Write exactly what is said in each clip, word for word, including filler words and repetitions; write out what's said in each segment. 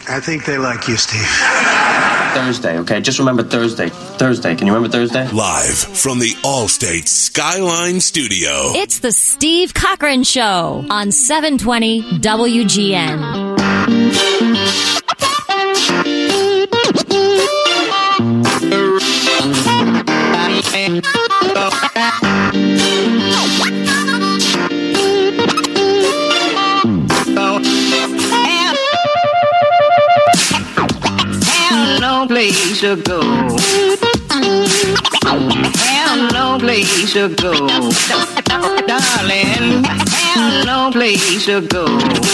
I think they like you, Steve. Thursday, okay? Just remember Thursday. Thursday. Can you remember Thursday? Live from the Allstate Skyline Studio. It's the Steve Cochran Show on seven twenty W G N. No place to go. Have no place to go. Darling, have no place to go.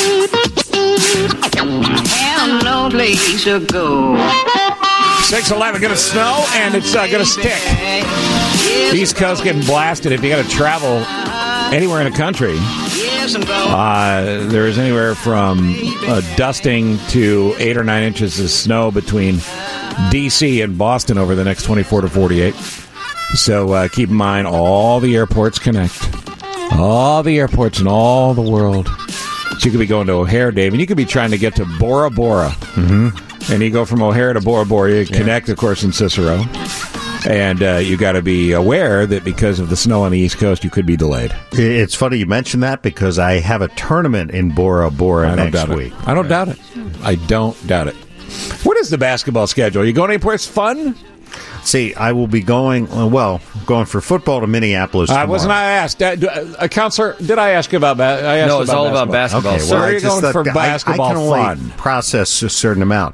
Have no place to go. six eleven, going to snow, and it's uh, going to stick. East Coast getting blasted. If you got to travel anywhere in the country, uh, there is anywhere from uh, dusting to eight or nine inches of snow between D C and Boston over the next twenty-four to forty-eight. So uh, keep in mind, all the airports connect. All the airports in all the world. So you could be going to O'Hare, Dave, and you could be trying to get to Bora Bora. Mm-hmm. And you go from O'Hare to Bora Bora. You yeah. connect, of course, in Cicero. And uh, you got to be aware that because of the snow on the East Coast, you could be delayed. It's funny you mention that because I have a tournament in Bora Bora next week. I don't doubt it. I don't doubt it. What is the basketball schedule? Are you going anyplace fun? See, I will be going, well, going for football to Minneapolis tomorrow. Uh, wasn't I asked? Uh, uh, Counselor, did I ask you about that? I asked no, it's about all basketball. about basketball. Okay, So well, are you just going for that, basketball I, I can only fun? process a certain amount.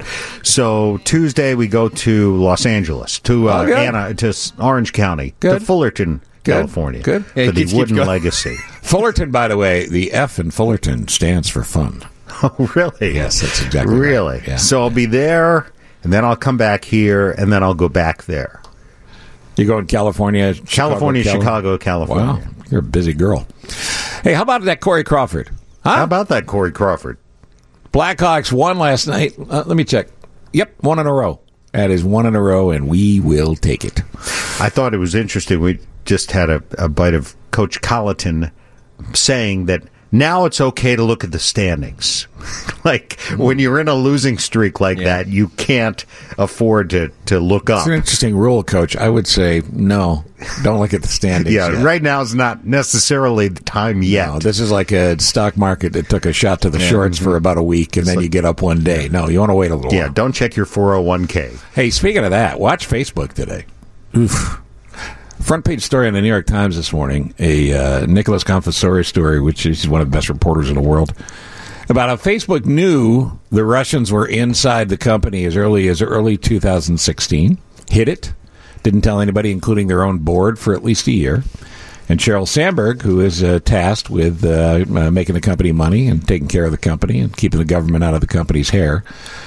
So Tuesday we go to Los Angeles, to uh, oh, Anna, to Orange County, good. to Fullerton, good. California, good. for yeah, the keep, Wooden keep Legacy. Fullerton, by the way, the F in Fullerton stands for fun. Oh, really? Yes, that's exactly really. Right. Yeah. So I'll be there, and then I'll come back here, and then I'll go back there. You go in California, California, Chicago, Chicago, California. Wow, you're a busy girl. Hey, how about that Corey Crawford? Huh? How about that Corey Crawford? Blackhawks won last night. Uh, let me check. Yep, one in a row. That is one in a row, and we will take it. I thought it was interesting. We just had a, a bite of Coach Colleton saying that now it's okay to look at the standings. Like, when you're in a losing streak like yeah. that, you can't afford to, to look up. It's an interesting rule, Coach. I would say, no, don't look at the standings. yeah, yet. Right now is not necessarily the time yet. No, this is like a stock market that took a shot to the yeah, shorts mm-hmm. for about a week, and it's then like, you get up one day. No, you want to wait a little Yeah, while. Don't check your four oh one k. Hey, speaking of that, watch Facebook today. Oof. Front page story in the New York Times this morning, a uh, Nicholas Confessore story, which is one of the best reporters in the world, about how Facebook knew the Russians were inside the company as early as early two thousand sixteen, hid it, didn't tell anybody, including their own board, for at least a year. And Sheryl Sandberg, who is uh, tasked with uh, uh, making the company money and taking care of the company and keeping the government out of the company's hair,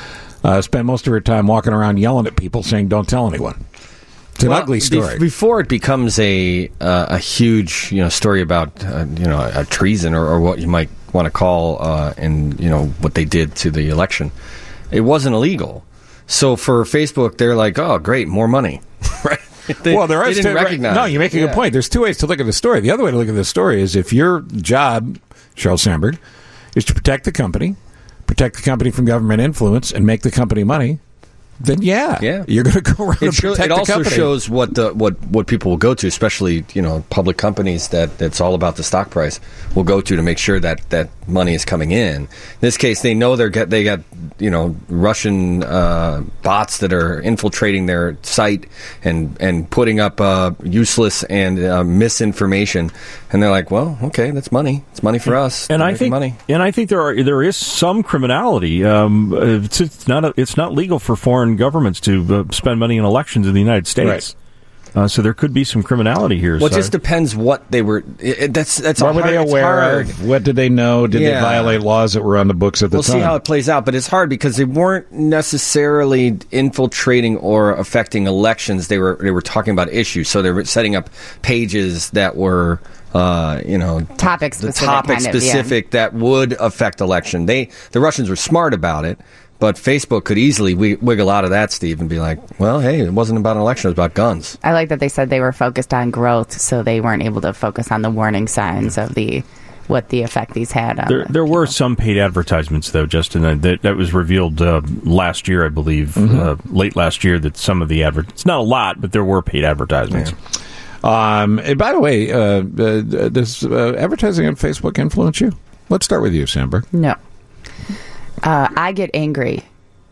uh, spent most of her time walking around yelling at people saying, don't tell anyone. It's an well, ugly story. Be- before it becomes a uh, a huge you know story about uh, you know a treason or, or what you might want to call uh, and you know what they did to the election, it wasn't illegal. So for Facebook, they're like, oh great, more money, right? They, well, there they is didn't two, recognize. No, you make a yeah. good point. There's two ways to look at the story. The other way to look at the story is if your job, Sheryl Sandberg, is to protect the company, protect the company from government influence, and make the company money. Then yeah, yeah. you're going to go around it and show, protect it the also company. shows what the what, what people will go to, especially you know public companies that that's all about the stock price will go to to make sure that, that money is coming in. In this case, they know they're get they got you know Russian uh, bots that are infiltrating their site and and putting up uh, useless and uh, misinformation, and they're like, well, okay, that's money. It's money for us. And I think money. and I think there are there is some criminality. Um, it's, it's not a, it's not legal for foreign governments to uh, spend money in elections in the United States. Right. Uh, so there could be some criminality here. Well, it so. just depends what they were. It, that's that's. What were hard, they aware of? What did they know? Did yeah. they violate laws that were on the books at the we'll time? We'll see how it plays out, but it's hard because they weren't necessarily infiltrating or affecting elections. They were they were talking about issues, so they were setting up pages that were. Uh, you know, topic the specific, topic kind specific of, yeah. that would affect election. They the Russians were smart about it. But Facebook could easily wiggle out of that, Steve, and be like, well, hey, it wasn't about an election, it was about guns. I like that they said they were focused on growth, so they weren't able to focus on the warning signs of the what the effect these had on There, the there were people. some paid advertisements, though, Justin. uh, That, that was revealed uh, last year, I believe, Mm-hmm. uh, late last year, that some of the advert it's not a lot, but there were paid advertisements. Um, and by the way, uh, uh, does uh, advertising on Facebook influence you? Let's start with you, Sandberg. No. Uh, I get angry.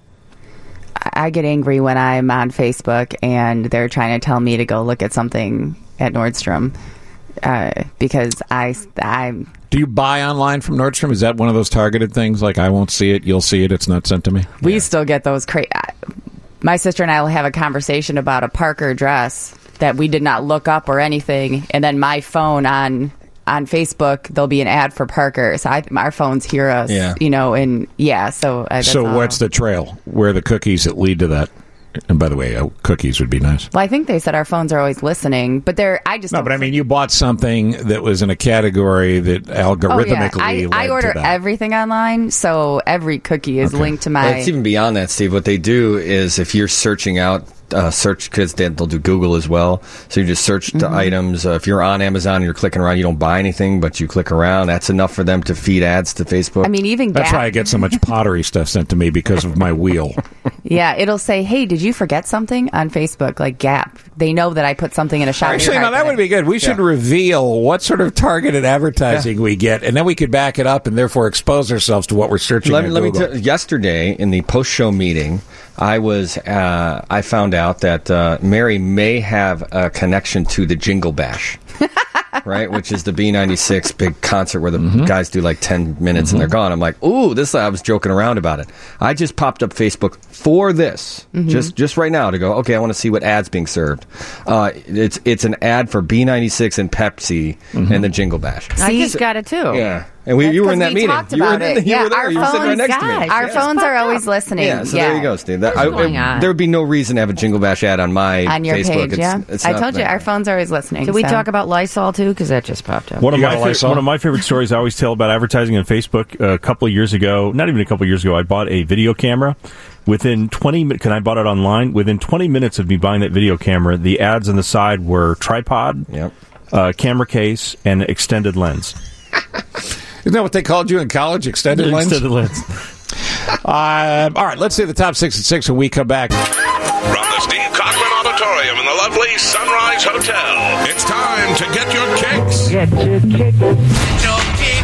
I get angry when I'm on Facebook and they're trying to tell me to go look at something at Nordstrom uh, because I, I'm... Do you buy online from Nordstrom? Is that one of those targeted things? Like, I won't see it, you'll see it, it's not sent to me? We yeah. still get those crazy... My sister and I will have a conversation about a Parker dress that we did not look up or anything, and then my phone on on Facebook, there'll be an ad for Parker. So I, our phones hear us, yeah. you know, and yeah, so... Uh, so all. What's the trail? Where are the cookies that lead to that? And by the way, uh, cookies would be nice. Well, I think they said our phones are always listening, but they're... I just No, but I mean, you bought something that was in a category that algorithmically oh, yeah. I, led I order to that. everything online, so every cookie is Okay. linked to my... Well, it's even beyond that, Steve. What they do is if you're searching out uh, search, because they, they'll do Google as well, so you just search the Mm-hmm. items. Uh, if you're on Amazon and you're clicking around, you don't buy anything, but you click around, that's enough for them to feed ads to Facebook. I mean, even That's Gap, why I get so much pottery stuff sent to me, because of my wheel. yeah, it'll say, hey, did you forget something on Facebook? Like Gap. They know that I put something in a shopping Actually, cart no, that today. would be good. We should Yeah. reveal what sort of targeted advertising Yeah. we get, and then we could back it up and therefore expose ourselves to what we're searching Let me, on let me Google. tell yesterday in the post-show meeting, I was uh, I found out that uh, Mary may have a connection to the Jingle Bash, right? Which is the B ninety-six big concert where the Mm-hmm. guys do like ten minutes and they're gone. I'm like, ooh, this. I was joking around about it. I just popped up Facebook for this, Mm-hmm. just just right now to go. Okay, I want to see what ads being served. Uh, it's it's an ad for B ninety-six and Pepsi Mm-hmm. and the Jingle Bash. I just got it too. Yeah. And we, you were in that we meeting. talked you were about in, it. You Yeah, were there. our You were sitting right phones- next to me. guys, Our Yeah. phones are always listening. Yeah, so there you go, Steve. That, I, going on? There would be no reason to have a Jingle Bash ad on my On your Facebook. page, It's- yeah. it's I not told you, that. our phones are always listening. Can we so. talk about Lysol too? Because that just popped up. One of, You my got a fa- Lysol? one of my favorite stories I always tell about advertising on Facebook, uh, a couple of years ago, not even a couple of years ago, I bought a video camera. Within twenty minutes, and I bought it online, within twenty minutes of me buying that video camera, the ads on the side were tripod, Yep. uh, camera case, and extended lens. Isn't that what they called you in college? Extended lens? Extended lens. Uh, all right, let's see the top six at six when we come back. From the Steve Cochran Auditorium in the lovely Sunrise Hotel, it's time to get your kicks. Get your kicks. Get your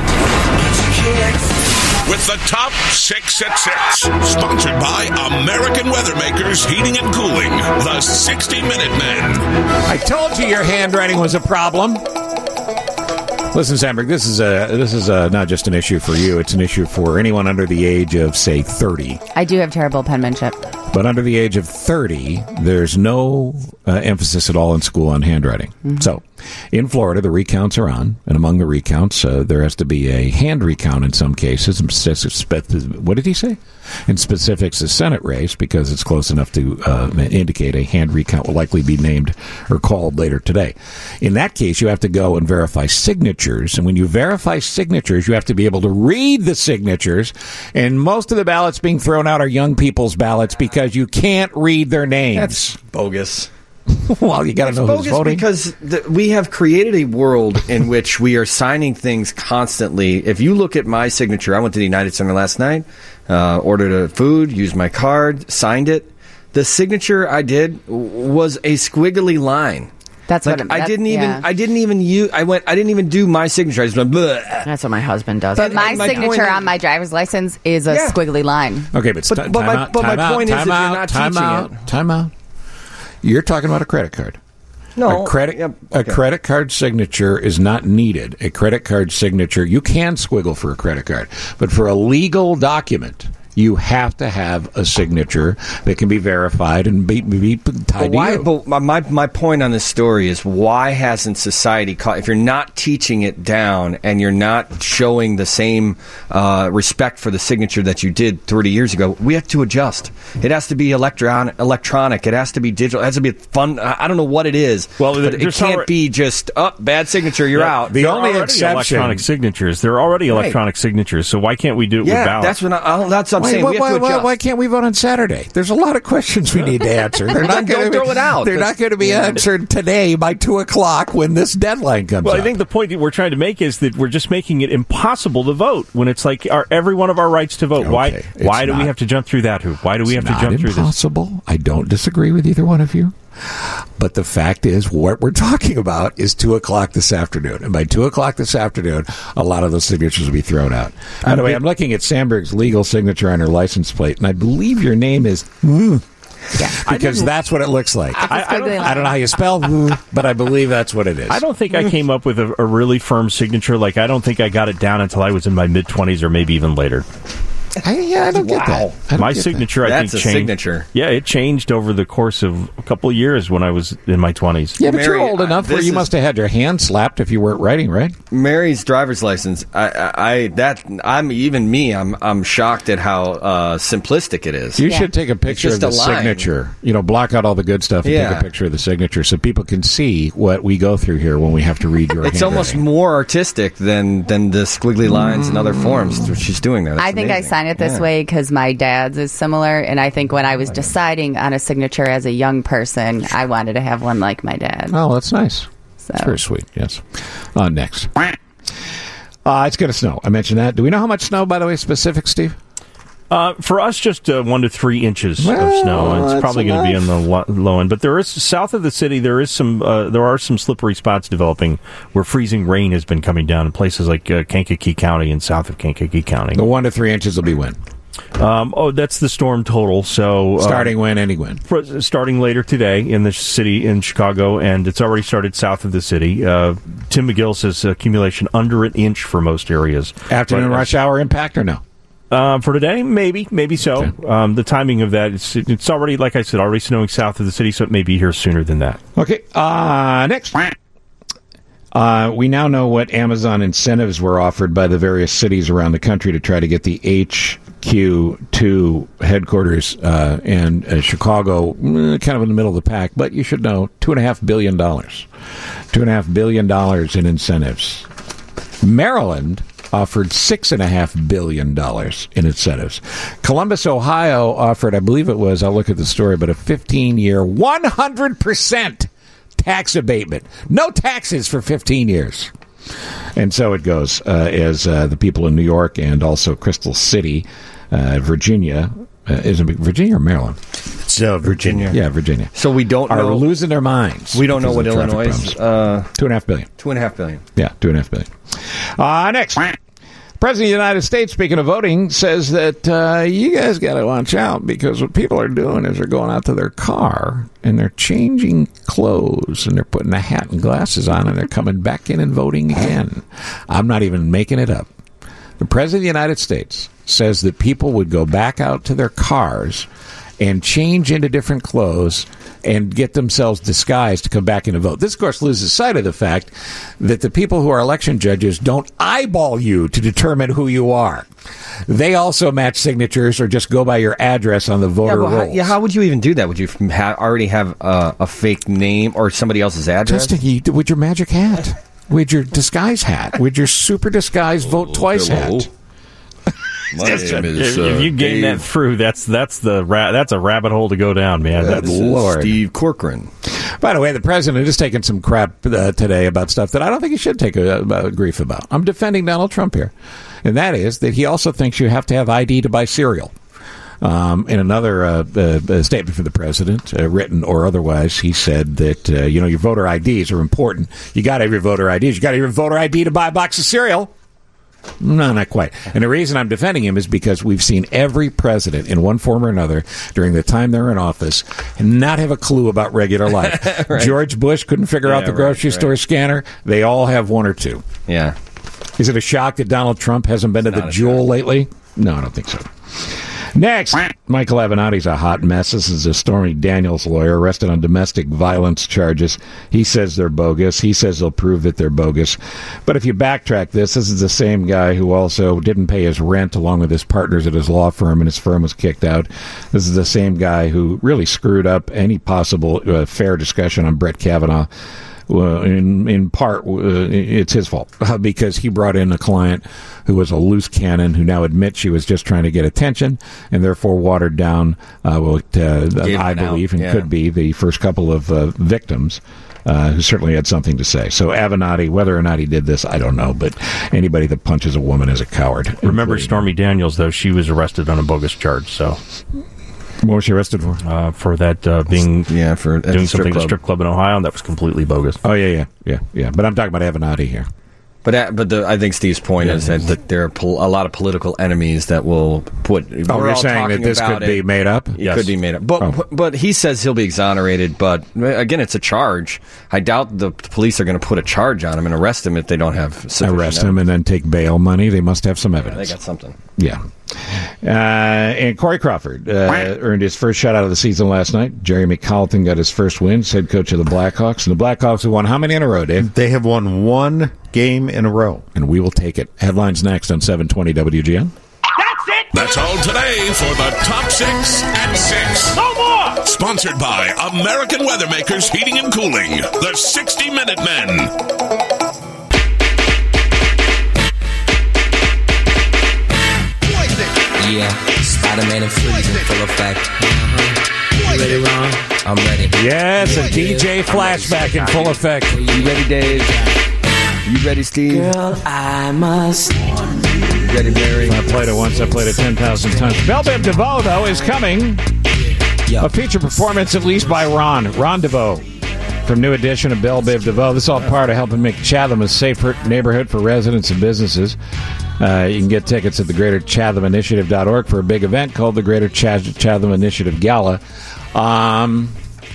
kicks. With the top six at six, sponsored by American Weathermakers Heating and Cooling, the sixty minute Men. I told you your handwriting was a problem. Listen, Sandberg, this is a this is a, not just an issue for you. It's an issue for anyone under the age of, say, thirty. I do have terrible penmanship. But under the age of thirty, there's no uh, emphasis at all in school on handwriting. Mm-hmm. So, in Florida, the recounts are on, and among the recounts, uh, there has to be a hand recount in some cases. What did he say? In specifics, the Senate race, because it's close enough to uh, indicate a hand recount will likely be named or called later today. In that case, you have to go and verify signatures, and when you verify signatures, you have to be able to read the signatures, and most of the ballots being thrown out are young people's ballots because you can't read their names. That's bogus. Well, you got to know who's bogus voting. because the, we have created a world in which we are signing things constantly. If you look at my signature, I went to the United Center last night, uh, ordered a food, used my card, signed it. The signature I did was a squiggly line. That's like what I that's- didn't even. yeah. I didn't even use. I went. I didn't even do my signature. I just went. Bleh. That's what my husband does. But my, and my point signature is- on my driver's license is a Yeah. squiggly line. Okay, but, But- st- but time my- out, but my time out, point is time if you're out, not time teaching out, it- time out. You're talking about a credit card. No a credit yep, a okay. credit card signature is not needed. A credit card signature, you can squiggle for a credit card, but for a legal document, you have to have a signature that can be verified and be, be tied But to why? you. But my, my my point on this story is why hasn't society caught? If you're not teaching it down and you're not showing the same uh, respect for the signature that you did thirty years ago, we have to adjust. It has to be electron electronic. It has to be digital. It has to be fun. I I don't know what it is. Well, but it there's can't alre- be just up oh, bad signature. You're Yeah, out. The There only are already exception- electronic signatures. There are already Right. electronic signatures. So why can't we do it with yeah, ballots? that's what I, I don't- that's what I'm I'm why, saying why, we have why, to why, adjust. why can't we vote on Saturday? There's a lot of questions we need to answer. They're not Don't going throw it out. They're That's- not going to be yeah. answered today by two o'clock when this deadline comes Well, up. I think the point that we're trying to make is that we're just making it impossible to vote when it's like our, every one of our rights to vote. Why? Okay, it's Why do we not- have to jump through that hoop? Why do we It's have to not jump through this? impossible. I don't disagree with either one of you. But the fact is, what we're talking about is two o'clock this afternoon. And by two o'clock this afternoon, a lot of those signatures will be thrown out. By the way, I'm looking at Sandberg's legal signature on her license plate, and I believe your name is mm, Yeah. because that's what it looks like. I, I, don't, I don't know how you spell mm, but I believe that's what it is. I don't think I came up with a, a really firm signature. Like, I don't think I got it down until I was in my mid-twenties or maybe even later. I, yeah, I don't get Wow. that. I don't My get signature, that. I That's think, a changed. signature. Yeah, it changed over the course of a couple of years when I was in my twenties. Yeah, but Mary, you're old uh, enough where this you is- must have had your hand slapped if you weren't writing, right? Mary's driver's license. I, I, I that I'm even me. I'm I'm shocked at how uh, simplistic it is. You Yeah. should take a picture just of the a line. signature. You know, block out all the good stuff and Yeah. take a picture of the signature so people can see what we go through here when we have to read your It's almost handwriting. more artistic than than the squiggly lines and other forms that she's doing there. That's I think amazing. I signed it this Yeah. way because my dad's is similar, and I think when I was deciding on a signature as a young person, I wanted to have one like my dad. Oh, that's nice. So It's very sweet, yes. Uh, next. Uh, it's going to snow. I mentioned that. Do we know how much snow, by the way, specific, Steve? Uh, for us, just uh, one to three inches Well, of snow. It's that's probably going to be enough. on the lo- low end, but there is south of the city. There is some. Uh, there are some slippery spots developing where freezing rain has been coming down in places like uh, Kankakee County and south of Kankakee County. The one to three inches will be when? Um, oh, that's the storm total. So uh, Starting when, any when? for- starting later today in the city in Chicago, and it's already started south of the city. Uh, Tim McGill says accumulation under an inch for most areas. Afternoon But, uh, rush hour impact or no? Um, for today, maybe, maybe so. Okay. Um, the timing of that, it's, it's already, like I said, already snowing south of the city, so it may be here sooner than that. Okay, uh, next. Uh, we now know what Amazon incentives were offered by the various cities around the country to try to get the H Q two headquarters uh, in uh, Chicago, mm, kind of in the middle of the pack. But you should know, two and a half billion dollars, two and a half billion dollars in incentives. Maryland offered six and a half billion dollars in incentives. Columbus, Ohio offered, I believe it was, I'll look at the story, but a fifteen-year, one hundred percent tax abatement. No taxes for fifteen years. And so it goes, uh, as uh, the people in New York and also Crystal City, uh, Virginia, uh, is it Virginia or Maryland? It's uh, Virginia. Yeah, Virginia. So we don't Are know. losing their minds. We don't know because what of traffic Illinois is. problems. Uh, Two and a half billion. two and a half billion. Yeah, two and a half billion. Uh, next. President of the United States, speaking of voting, says that uh, you guys got to watch out because what people are doing is they're going out to their car and they're changing clothes and they're putting a hat and glasses on and they're coming back in and voting again. I'm not even making it up. The President of the United States says that people would go back out to their cars and change into different clothes and get themselves disguised to come back in and vote. This, of course, loses sight of the fact that the people who are election judges don't eyeball you to determine who you are. They also match signatures or just go by your address on the voter Yeah, well, how, rolls. yeah, how would you even do that? Would you ha- already have uh, a fake name or somebody else's address? Just you, with your magic hat, with your disguise hat, with your super disguise vote twice hello. hat. My name if, is, if uh, you gain Dave- that through, that's that's the ra- that's a rabbit hole to go down, man. That's That's, uh, Lord. Steve Corcoran. By the way, the president is taking some crap uh, today about stuff that I don't think he should take a, a grief about. I'm defending Donald Trump here. And that is that he also thinks you have to have I D to buy cereal. Um, in another uh, uh, statement from the president, uh, written or otherwise, he said that, uh, you know, your voter I Ds are important. You got to have your voter I Ds. You got to have your voter I D to buy a box of cereal. No, not quite. And the reason I'm defending him is because we've seen every president in one form or another during the time they're in office not have a clue about regular life. Right. George Bush couldn't figure Yeah, out the right, grocery right. store scanner. They all have one or two. Yeah. Is it a shock that Donald Trump hasn't been It's to not the a Jewel shock. lately? No, I don't think so. Next, Michael Avenatti's a hot mess. This is a Stormy Daniels lawyer arrested on domestic violence charges. He says they're bogus. He says they'll prove that they're bogus. But if you backtrack this, this is the same guy who also didn't pay his rent along with his partners at his law firm, and his firm was kicked out. This is the same guy who really screwed up any possible uh, fair discussion on Brett Kavanaugh. well, in in part, uh, it's his fault uh, because he brought in a client who was a loose cannon who now admits she was just trying to get attention and therefore watered down uh, what uh, I believe and yeah. could be the first couple of uh, victims. Uh, who certainly had something to say. So Avenatti, whether or not he did this, I don't know. But anybody that punches a woman is a coward. Remember Stormy Daniels, though? She was arrested on a bogus charge. So, what was she arrested for? Uh, for that uh, being yeah, for doing strip something at a club. strip club in Ohio, and that was completely bogus. Oh yeah, yeah, yeah, yeah. But I'm talking about Avenatti here. But uh, but the, I think Steve's point Yeah. is that, that there are pol- a lot of political enemies that will put. Oh, we're you're all saying that talking this about could be it. made up? It Yes. could be made up. But Oh. but he says he'll be exonerated. But again, it's a charge. I doubt the police are going to put a charge on him and arrest him if they don't have sufficient Arrest him and then take bail money. They must have some They evidence. got something. Yeah. Uh, and Corey Crawford uh, earned his first shutout of the season last night. Jeremy Colleton got his first win, head coach of the Blackhawks. And the Blackhawks have won how many in a row, Dave? They have won one game in a row. And we will take it. Headlines next on seven twenty W G N. That's all today for the Top Six at Six. No more! Sponsored by American Weathermakers Heating and Cooling, the sixty minute Men. Yeah, Spider-Man and Freeze in full effect. You ready, Ron? I'm ready. Yes, a D J flashback in full effect. You ready, Dave? You ready, Steve? Girl, I must. You ready, Barry? I played it once. I played it ten thousand times. Belle Biv DeVoe, though, is coming. A feature performance, at least by Ron. Ron DeVoe from New Edition of Belle Biv DeVoe. This is all part of helping make Chatham a safer neighborhood for residents and businesses. Uh, you can get tickets at the Greater Chatham Initiative dot org for a big event called the Greater Ch- Chatham Initiative Gala. Um,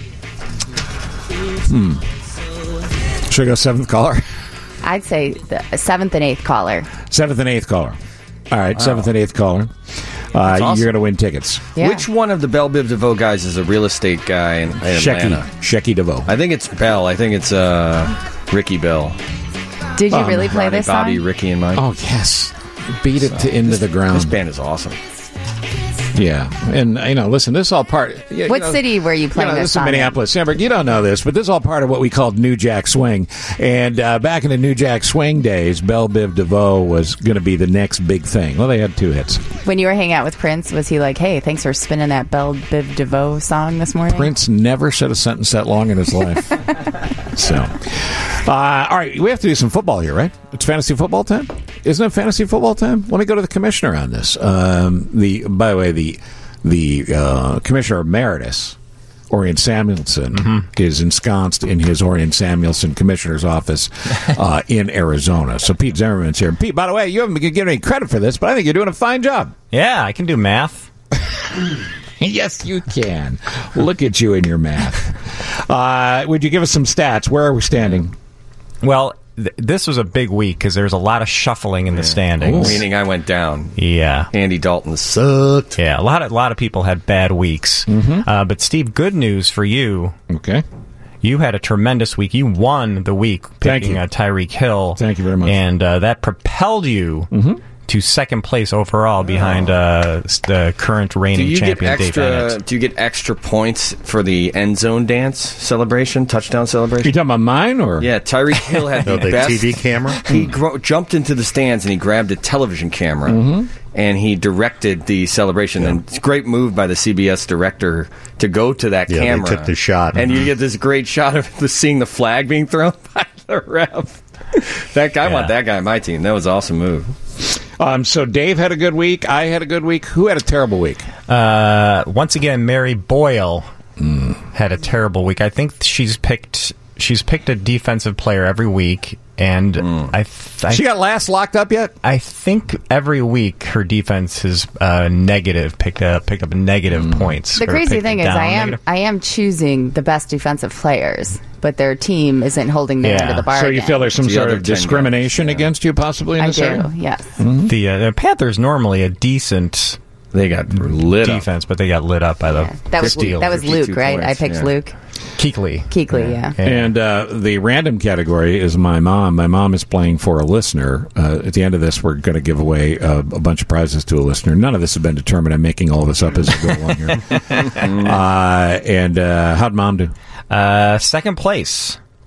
hmm. Should I go seventh caller? I'd say the seventh and eighth caller. Seventh and eighth caller. All right, Wow. seventh and eighth caller. Uh, awesome. You're going to win tickets. Yeah. Which one of the Belle Biv DeVoe guys is a real estate guy in, in Atlanta? Shecky DeVoe. I think it's Bell. I think it's uh, Ricky Bell. Did you Um, really play Ronnie, this Bobby, song? Ricky, and Mike. Oh, yes. Beat it to into this, the ground. This band is awesome. Yeah, and you know, listen, this is all part. Yeah, you What know, city were you playing you know, this this is song in? Minneapolis, Sandberg. You don't know this, but this is all part of what we called New Jack Swing. And uh, back in the New Jack Swing days, Belle Biv DeVoe was going to be the next big thing. Well, they had two hits. When you were hanging out with Prince, was he like, "Hey, thanks for spinning that Belle Biv DeVoe song this morning"? Prince never said a sentence that long in his life. So, uh, all right, we have to do some football here, right? It's fantasy football time, isn't it? Fantasy football time. Let me go to the commissioner on this. Um, the by the way, the the uh, commissioner emeritus, Orion Samuelson, Mm-hmm. is ensconced in his Orion Samuelson commissioner's office uh, in Arizona. So Pete Zimmerman's here. Pete, by the way, you haven't been given any credit for this, but I think you're doing a fine job. Yeah, I can do math. Yes, you can. Look at you and your math. Uh, would you give us some stats? Where are we standing? Well, th- this was a big week because there's a lot of shuffling in the standings. Meaning I went down. Yeah. Andy Dalton sucked. Yeah, a lot of, a lot of people had bad weeks. Uh, but, Steve, good news for you. Okay. You had a tremendous week. You won the week Thank picking you. uh, Tyreek Hill. Thank you very much. And uh, that propelled you to second place overall behind uh, s- the current Do reigning you get champion, Dave extra? Bennett. Do you get extra points for the end zone dance celebration, touchdown You celebration? talking about mine or? Yeah, Tyreek Hill had the, No, the best T V camera? He gro- jumped into the stands and he grabbed a television camera Mm-hmm. and he directed the celebration. And it's a great move by the C B S director to go to that Yeah, they camera. took the shot. and Mhm. you get this great shot of the, seeing the flag being thrown by the ref. That guy, I want that guy on my team. That was an awesome move. Um, so Dave had a good week. I had a good week. Who had a terrible week? Uh, once again, Mary Boyle had a terrible week. I think she's picked she's picked a defensive player every week, and I, th- I She got last locked up yet? I think every week her defense is uh, negative, picked up picked up negative points. The or crazy picked thing is, down I am negative. I am choosing the best defensive players, but their team isn't holding their end of the bargain. So you feel there's some The sort other of ten discrimination guys, yeah. against you possibly in I this do, area? yes. The, uh, the Panthers normally a decent They got lit up. defense, but they got lit up by the Yeah. That was Steelers. that was Luke, fifty-two right? I points, picked yeah. Luke Kuechly. Kuechly, yeah. Yeah. And uh, the random category is my mom. My mom is playing for a listener. Uh, at the end of this, we're going to give away uh, a bunch of prizes to a listener. None of this has been determined. I'm making all this up as I go along here. uh, and uh, how'd mom do? Uh, second place.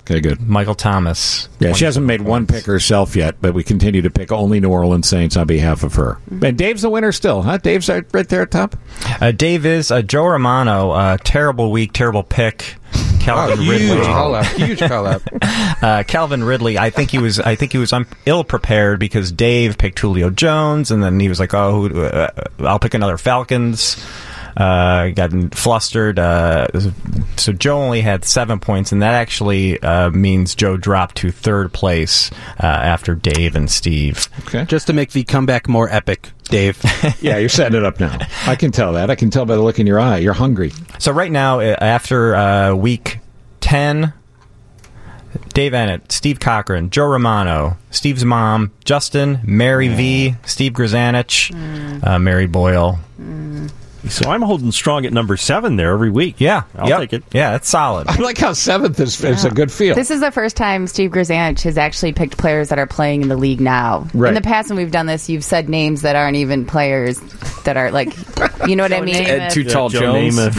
Okay, good. Michael Thomas. Yeah, she hasn't made one pick herself yet, but we continue to pick only New Orleans Saints on behalf of her. Mm-hmm. And Dave's the winner still, huh? Dave's right there at top? Uh, Dave is uh, Joe Romano. Uh, terrible week, terrible pick. Calvin oh, huge Ridley. call out. Huge call out. Uh, Calvin Ridley. I think he was. I think he was un- ill prepared because Dave picked Julio Jones, and then he was like, "Oh, uh, I'll pick another Falcons." Uh, got flustered. Uh, so Joe only had seven points, and that actually uh, means Joe dropped to third place uh, after Dave and Steve. Okay. Just to make the comeback more epic, Dave. Yeah, you're setting it up now. I can tell that. I can tell by the look in your eye. You're hungry. So right now, uh, after uh, week ten, Dave Ennett, Steve Cochran, Joe Romano, Steve's mom, Justin, Mary V, Steve Grzanich, mm. uh, Mary Boyle. Mm. So I'm holding strong at number seven there every week. Yeah. I'll yep. take it. Yeah, that's solid. I like how seventh is, is a good feel. This is the first time Steve Grzanich has actually picked players that are playing in the league now. Right. In the past, when we've done this, you've said names that aren't even players that are like, you know what I mean? Ed Too Tall yeah, Jones. Namath.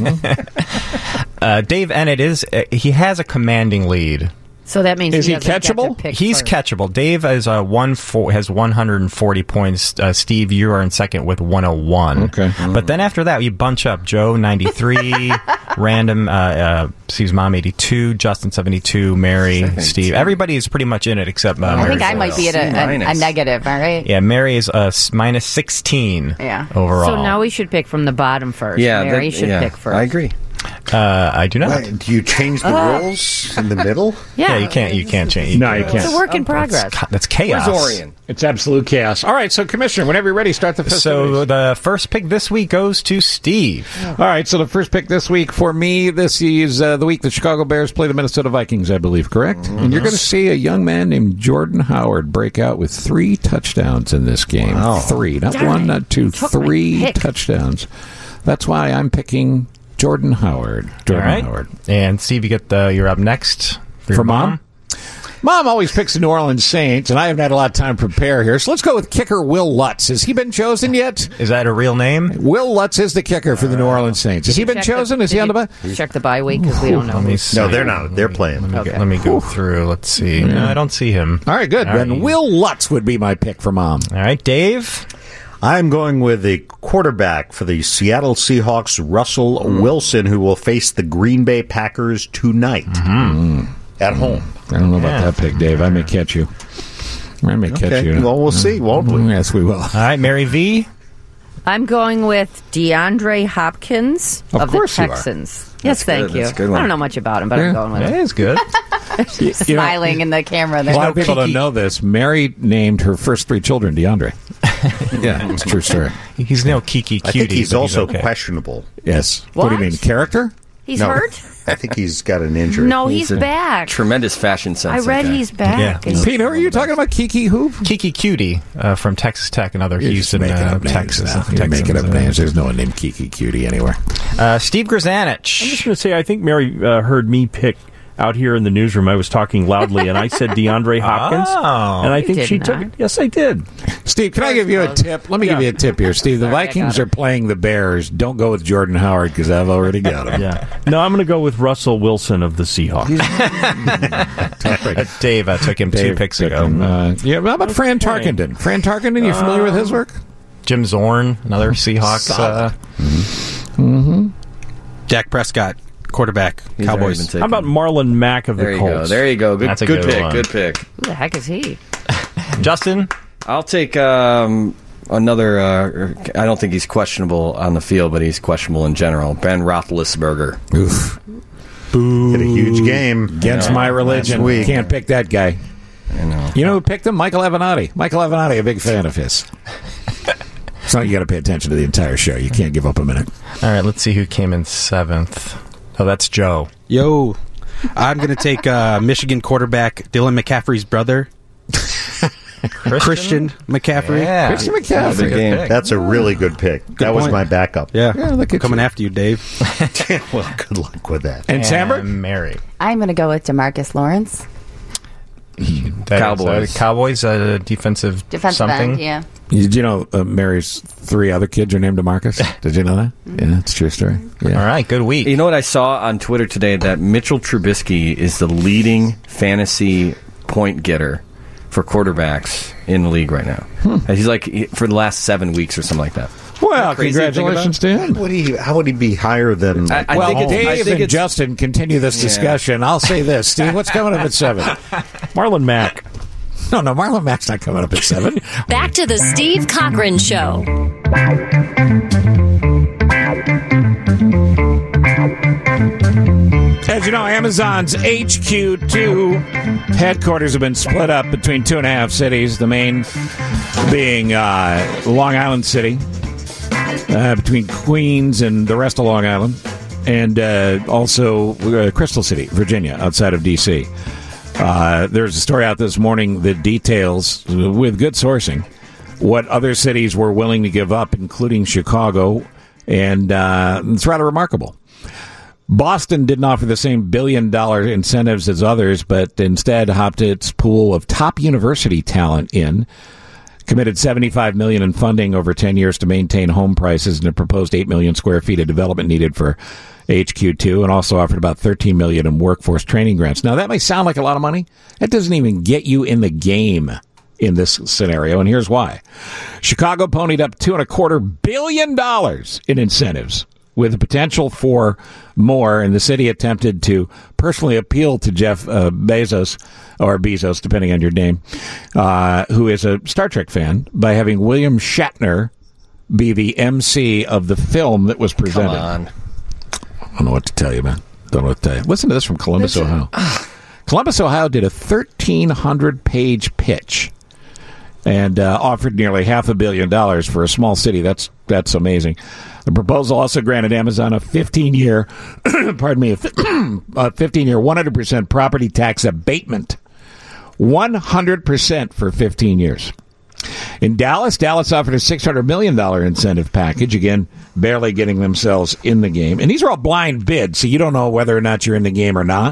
Yeah. uh, Dave Ennett is, uh, he has a commanding lead. So that means Is he, he doesn't get to catchable? pick He's first. catchable. Dave is uh, one four, has one hundred forty points. Uh, Steve, you are in second with one oh one. Okay. But then after that, you bunch up Joe ninety-three, Random, uh, uh, Steve's mom eighty-two, Justin seventy-two, Mary, seventy-two. Steve. Everybody is pretty much in it except uh, I Mary. think I might be at a, a, a negative, all right? Yeah, Mary is uh, s- minus sixteen Yeah. overall. So now we should pick from the bottom first. Yeah, Mary that- should yeah, pick first. I agree. Uh, I do not. Wait, do you change the Uh. rules in the middle? Yeah. Yeah, you can't. You can't change. No, you can't. It's a work in progress. That's, ca- that's chaos. Where's Orion? It's absolute chaos. All right, so Commissioner, whenever you're ready, start the festivities. So the first pick this week goes to Steve. All right, so the first pick this week for me, this is uh, the week the Chicago Bears play the Minnesota Vikings, I believe, correct? Mm-hmm. And you're going to see a young man named Jordan Howard break out with three touchdowns in this game. Wow. Three, not Darn one, it. not two, Took my three pick. touchdowns. That's why I'm picking Jordan Howard. Jordan All right. Howard. And Steve, you get the, you're up next for, your For mom? Mom always picks the New Orleans Saints, and I haven't had a lot of time to prepare here. So let's go with kicker Will Lutz. Has he been chosen yet? Is that a real name? Will Lutz is the kicker for the New Orleans Saints. Has he been Check chosen? the- Is he did on the you bye? Check the bye week because we don't know. Let me who's- see. No, they're not. They're playing. Let me, Okay. go, let me go through. Let's see. No, I don't see him. All right, good. All Then right. Will Lutz would be my pick for mom. All right, Dave. I'm going with the quarterback for the Seattle Seahawks, Russell Wilson, who will face the Green Bay Packers tonight at home. I don't know Yeah. about that pick, Dave. I may catch you. I may catch Okay. you. Well, we'll see, won't we? Yes, we will. All right, Mary V. I'm going with DeAndre Hopkins Of of, course the you are. Texans. Yes, thank good. you. That's a good I one. don't know much about him, but Yeah. I'm going with That him. is good. You know, Smiling in the camera a there. lot of people Kiki- don't know this. Mary named her first three children DeAndre. Yeah, it's a true story. He's no Kiki Cutie. I think he's but also okay. questionable. Yes. What? do you What? mean, character? He's No. hurt? I think he's got an injury. No, he's, He's a back. Tremendous fashion sense. I read that guy. he's back. Yeah. He's- Pete, who are you talking about? Kiki who? Kiki Cutie uh, from Texas Tech, another You're just Houston, making uh, up names Texas. now. You're Texans, making up uh, names. There's no one named Kiki Cutie anywhere. Uh, Steve I'm just Grzanich. going to say, I think Mary uh, heard me pick out here in the newsroom. I was talking loudly, and I said DeAndre Hopkins. Oh. and I You think did she took not. it. Yes, I did. Steve, can I give you a tip? Let me give you a tip here, Steve. The Sorry, I Vikings got are playing the Bears. Don't go with Jordan Howard because I've already got him. Yeah. No, I'm going to go with Russell Wilson of the Seahawks. Uh, Dave uh, took him two Dave picks took ago. him, uh, yeah, how about Fran Tarkenton? Fran Tarkenton, you familiar with his work? Jim Zorn, another Seahawks. Uh, Dak Prescott, quarterback, He's already Cowboys. been taken. How about Marlon Mack of There the you Colts? go. There you go. Good, That's a good good pick. one. Good pick. Who the heck is he? Justin. I'll take um, another. Uh, I don't think he's questionable on the field, but he's questionable in general. Ben Roethlisberger. Oof. Hit a huge game Against my religion. last week. Can't pick that guy. I know. You know who picked him? Michael Avenatti. Michael Avenatti, a big fan of his. So you got to pay attention to the entire show. You can't give up a minute. All right, let's see who came in seventh. Oh, that's Joe. Yo, I'm going to take uh, Michigan quarterback Dylan McCaffrey's brother, Christian McCaffrey. Yeah. Christian That's a McCaffrey. good game. That's a really good pick. that was point. my backup. Yeah, Yeah, look at coming you. after you, Dave. Well, good luck with that. And Sandberg? Mary. I'm going to go with DeMarcus Lawrence. That Cowboys. is, uh, Cowboys, uh, defensive, Defensive something. end, yeah. Did you know uh, Mary's three other kids are named DeMarcus? Did you know that? Yeah, it's a true story. Yeah. All right, good week. You know what I saw on Twitter today? That Mitchell Trubisky is the leading fantasy point getter for quarterbacks in the league right now. Hmm. He's like he, for the last seven weeks or something like that. Well, crazy to think congratulations to him. How would he? How would he be higher than? I, I well, think it's, Dave I think and it's, Justin continue this Yeah. discussion. I'll say this, Steve. What's coming up at seven? Marlon Mack. No, no, Marlon Mack's not coming up at seven. Back to the Steve Cochran Show. As you know, Amazon's H Q two headquarters have been split up between two and a half cities, the main being uh, Long Island City, uh, between Queens and the rest of Long Island, and uh, also uh, Crystal City, Virginia, outside of D C Uh, there's a story out this morning that details, with good sourcing, what other cities were willing to give up, including Chicago, and uh, it's rather remarkable. Boston didn't offer the same billion-dollar incentives as others, but instead hopped its pool of top university talent in, committed seventy-five million dollars in funding over ten years to maintain home prices, and a proposed eight million square feet of development needed for H Q two, and also offered about thirteen million dollars in workforce training grants. Now, that may sound like a lot of money. That doesn't even get you in the game in this scenario, and here's why. Chicago ponied up two and a quarter billion dollars in incentives, with the potential for more, and the city attempted to personally appeal to Jeff uh, Bezos, or Bezos, depending on your name, uh, who is a Star Trek fan, by having William Shatner be the M C of the film that was presented. Come on. I don't know what to tell you, man. Don't know what to tell you. Listen to this from Columbus, Ohio. Columbus, Ohio did a thirteen hundred page pitch and uh, offered nearly half a billion dollars for a small city. That's that's amazing. The proposal also granted Amazon a fifteen-year, pardon me, a fifteen-year, one hundred percent property tax abatement. one hundred percent for fifteen years. In Dallas, Dallas offered a six hundred million dollars incentive package, again, barely getting themselves in the game. And these are all blind bids, so you don't know whether or not you're in the game or not.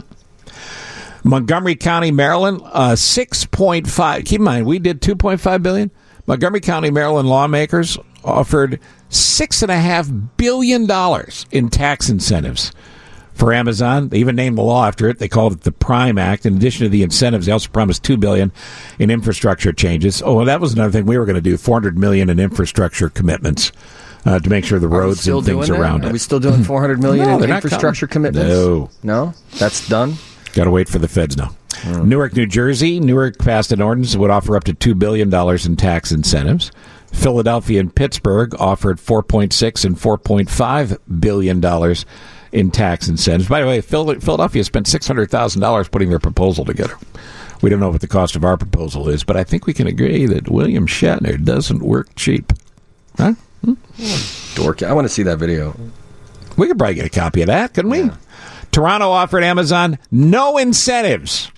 Montgomery County, Maryland, uh, six point five. Keep in mind, we did two point five billion dollars. Montgomery County, Maryland lawmakers offered six point five billion dollars in tax incentives for Amazon. They even named the law after it. They called it the Prime Act. In addition to the incentives, they also promised two billion dollars in infrastructure changes. Oh, and that was another thing we were going to do, four hundred million dollars in infrastructure commitments uh, to make sure the roads and things around that? it. Are we still doing four hundred million No, dollars they're in not infrastructure coming. commitments? No. No? That's done? Got to wait for the feds now. Mm. Newark, New Jersey. Newark passed an ordinance that would offer up to two billion dollars in tax incentives. Philadelphia and Pittsburgh offered four point six and four point five billion dollars in tax incentives. By the way, Philadelphia spent six hundred thousand dollars putting their proposal together. We don't know what the cost of our proposal is, but I think we can agree that William Shatner doesn't work cheap. Huh? Hmm? Dork. I want to see that video. We could probably get a copy of that, couldn't we? Yeah. Toronto offered Amazon no incentives.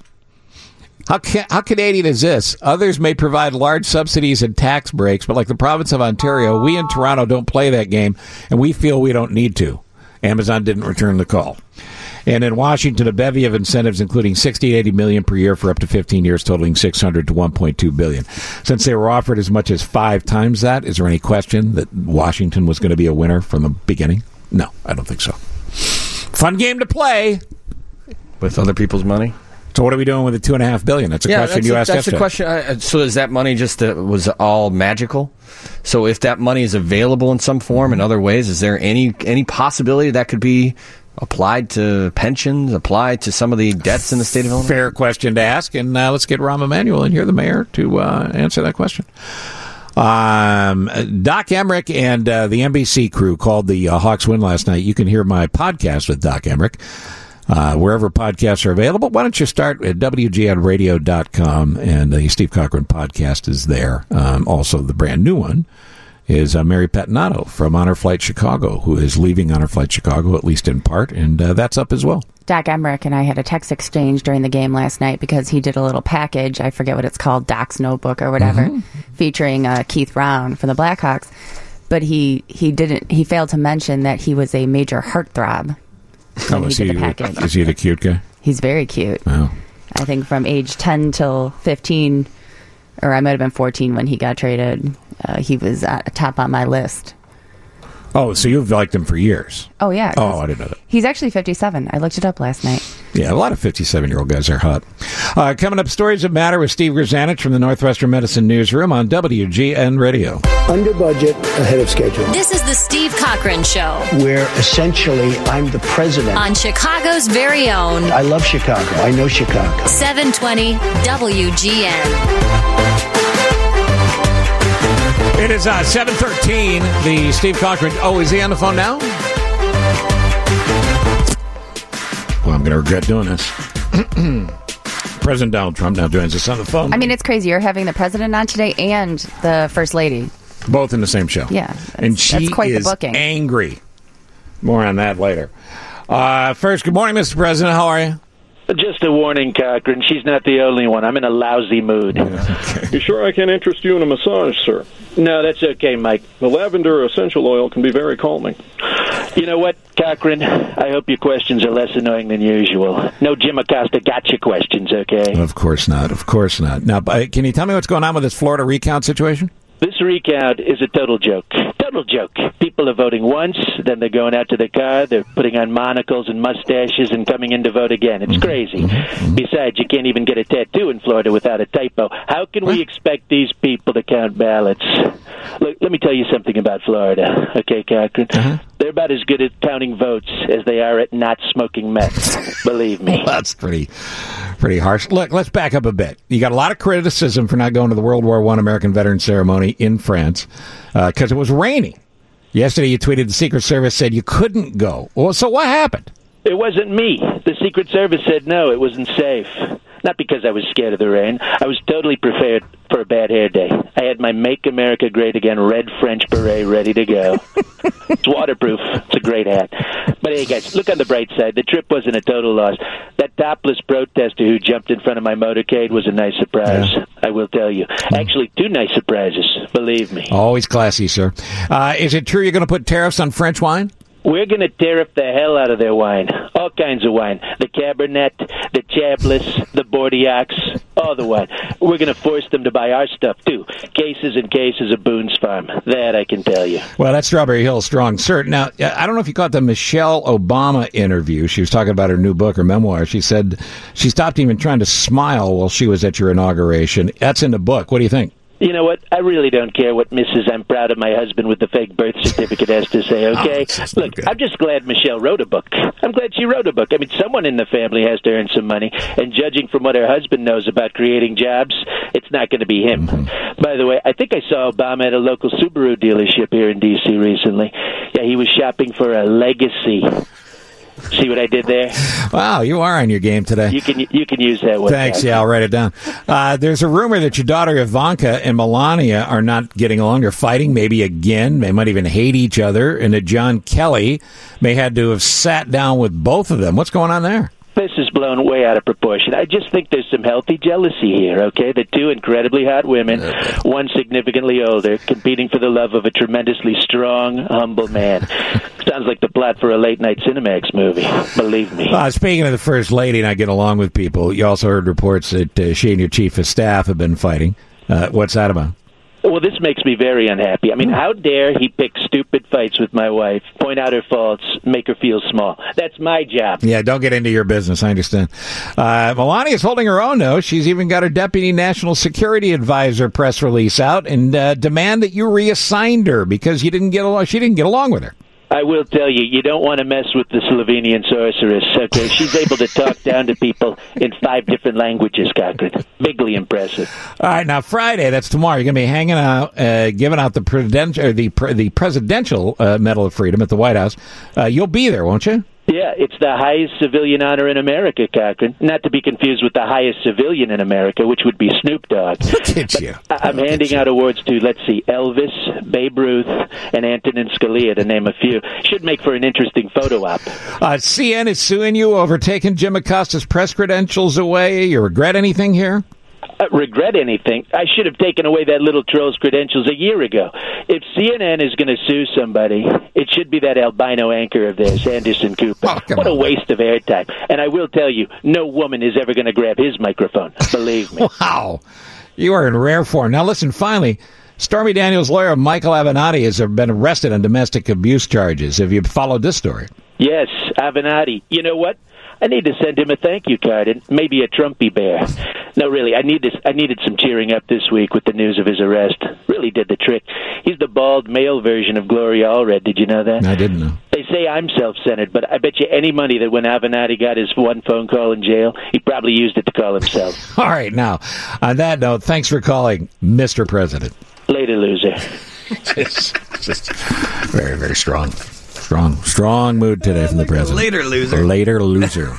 How, ca- how Canadian is this? Others may provide large subsidies and tax breaks, but like the province of Ontario, we in Toronto don't play that game, and we feel we don't need to. Amazon didn't return the call. And in Washington, a bevy of incentives, including sixty to eighty million per year for up to fifteen years, totaling six hundred to one point two billion. Since they were offered as much as five times that, is there any question that Washington was going to be a winner from the beginning? No, I don't think so. Fun game to play with other people's money. So what are we doing with the two and a half billion? That's a yeah, question that's you a, asked That's yesterday. a question. Uh, so is that money just uh, was all magical? So if that money is available in some form in other ways, is there any any possibility that could be applied to pensions, applied to some of the debts in the state of Illinois? Fair question to ask, and uh, let's get Rahm Emanuel in here, the mayor, to uh, answer that question. Um, Doc Emmerich and uh, the N B C crew called the uh, Hawks win last night. You can hear my podcast with Doc Emmerich uh, wherever podcasts are available. Why don't you start at W G N radio dot com, and the Steve Cochran podcast is there. Um, also, the brand new one is uh, Mary Pettinato from Honor Flight Chicago, who is leaving Honor Flight Chicago, at least in part, and uh, that's up as well. Doc Emmerich and I had a text exchange during the game last night because he did a little package, I forget what it's called, Doc's Notebook or whatever, mm-hmm. featuring uh, Keith Brown from the Blackhawks. But he, he didn't he failed to mention that he was a major heartthrob. Oh, is he, he the is he the cute guy? He's very cute. Wow. I think from age ten till fifteen, or I might have been fourteen when he got traded. Uh, he was at top on my list. Oh, so you've liked him for years? Oh, yeah. Oh, I didn't know that. He's actually fifty-seven. I looked it up last night. Yeah, a lot of fifty-seven-year-old guys are hot. Uh, coming up, Stories That Matter with Steve Grzanich from the Northwestern Medicine Newsroom on W G N Radio. Under budget, ahead of schedule. This is the Steve Cochran Show. Where essentially I'm the president. On Chicago's very own. I love Chicago. I know Chicago. seven twenty W G N. It is uh, seven thirteen, the Steve Cochran. Oh, is he on the phone now? Well, I'm going to regret doing this. President Donald Trump now joins us on the phone. I mean, it's crazy. You're having the president on today and the first lady. Both in the same show. Yeah. And she that's quite is the booking. angry. More on that later. Uh, first, good morning, Mister President. How are you? Just a warning, Cochran. She's not the only one. I'm in a lousy mood. Okay. You sure I can't interest you in a massage, sir? No, that's okay, Mike. The lavender essential oil can be very calming. You know what, Cochran? I hope your questions are less annoying than usual. No Jim Acosta gotcha questions, okay? Of course not. Of course not. Now, can you tell me what's going on with this Florida recount situation? This recount is a total joke. Total joke. People are voting once, then they're going out to their car, they're putting on monocles and mustaches and coming in to vote again. It's crazy. Besides, you can't even get a tattoo in Florida without a typo. How can we expect these people to count ballots? Look, let me tell you something about Florida, okay, Cochran? Uh-huh. They're about as good at counting votes as they are at not smoking meth. Believe me. Well, that's pretty pretty harsh. Look, let's back up a bit. You got a lot of criticism for not going to the World War One American Veterans Ceremony in France because uh, it was raining. Yesterday you tweeted the Secret Service said you couldn't go. Well, so what happened? It wasn't me. The Secret Service said no, it wasn't safe. Not because I was scared of the rain. I was totally prepared for a bad hair day. I had my Make America Great Again red French beret ready to go. It's waterproof. It's a great hat. But hey, guys, look on the bright side. The trip wasn't a total loss. That topless protester who jumped in front of my motorcade was a nice surprise. Yeah. I will tell you. Actually, two nice surprises. Believe me. Always classy, sir. Uh, is it true you're going to put tariffs on French wine? We're going to tariff the hell out of their wine. All kinds of wine. The Cabernet, the Chablis, the Bordeaux, all the wine. We're going to force them to buy our stuff, too. Cases and cases of Boone's Farm. That I can tell you. Well, that's Strawberry Hill Strong, sir. Now, I don't know if you caught the Michelle Obama interview. She was talking about her new book, her memoir. She said she stopped even trying to smile while she was at your inauguration. That's in the book. What do you think? You know what? I really don't care what Missus I'm proud of my husband with the fake birth certificate has to say, okay? Oh, Look, good. I'm just glad Michelle wrote a book. I'm glad she wrote a book. I mean, someone in the family has to earn some money, and judging from what her husband knows about creating jobs, it's not going to be him. Mm-hmm. By the way, I think I saw Obama at a local Subaru dealership here in D C recently. Yeah, he was shopping for a Legacy. See what I did there? Wow, you are on your game today. You can you can use that one. Thanks. Yeah, I'll write it down. Uh, there's a rumor that your daughter Ivanka and Melania are not getting along. They're fighting, maybe again. They might even hate each other, and that John Kelly may had to have sat down with both of them. What's going on there? This is blown way out of proportion. I just think there's some healthy jealousy here, okay? The two incredibly hot women, one significantly older, competing for the love of a tremendously strong, humble man. Sounds like the plot for a late-night Cinemax movie. Believe me. Uh, speaking of the First Lady not getting along with people, you also heard reports that uh, she and your chief of staff have been fighting. Uh, what's that about? Well, this makes me very unhappy. I mean, how dare he pick stupid fights with my wife, point out her faults, make her feel small. That's my job. Yeah, don't get into your business. I understand. Uh, Melania's holding her own, though. She's even got her Deputy National Security Advisor press release out and uh, demand that you reassigned her because you didn't get along. She didn't get along with her. I will tell you, you don't want to mess with the Slovenian sorceress, okay? She's able to talk down to people in five different languages, Cochran. Bigly impressive. All right, now Friday, that's tomorrow. You're going to be hanging out, uh, giving out the, prudent- or the, pre- the Presidential uh, Medal of Freedom at the White House. Uh, you'll be there, won't you? Yeah, it's the highest civilian honor in America, Cochran. Not to be confused with the highest civilian in America, which would be Snoop Dogg. Look at you. I'm Look handing out awards to, let's see, Elvis, Babe Ruth, and Antonin Scalia, to name a few. Should make for an interesting photo op. Uh, C N is suing you over taking Jim Acosta's press credentials away. You regret anything here? uh, regret anything. I should have taken away that little troll's credentials a year ago. If C N N is going to sue somebody, it should be that albino anchor of theirs, Anderson Cooper. Oh, what a waste of airtime. And I will tell you, no woman is ever going to grab his microphone. Believe me. Wow. You are in rare form. Now, listen, finally, Stormy Daniels' lawyer, Michael Avenatti, has been arrested on domestic abuse charges. Have you followed this story? Yes, Avenatti. You know what? I need to send him a thank you card and maybe a Trumpy bear. No, really, I need this. I needed some cheering up this week with the news of his arrest. Really did the trick. He's the bald male version of Gloria Allred. Did you know that? I didn't know. They say I'm self-centered, but I bet you any money that when Avenatti got his one phone call in jail, he probably used it to call himself. All right, now, on that note, thanks for calling, Mister President. Later, loser. just, just very, very strong. Strong, strong mood today from the president. Later, loser. Later, loser.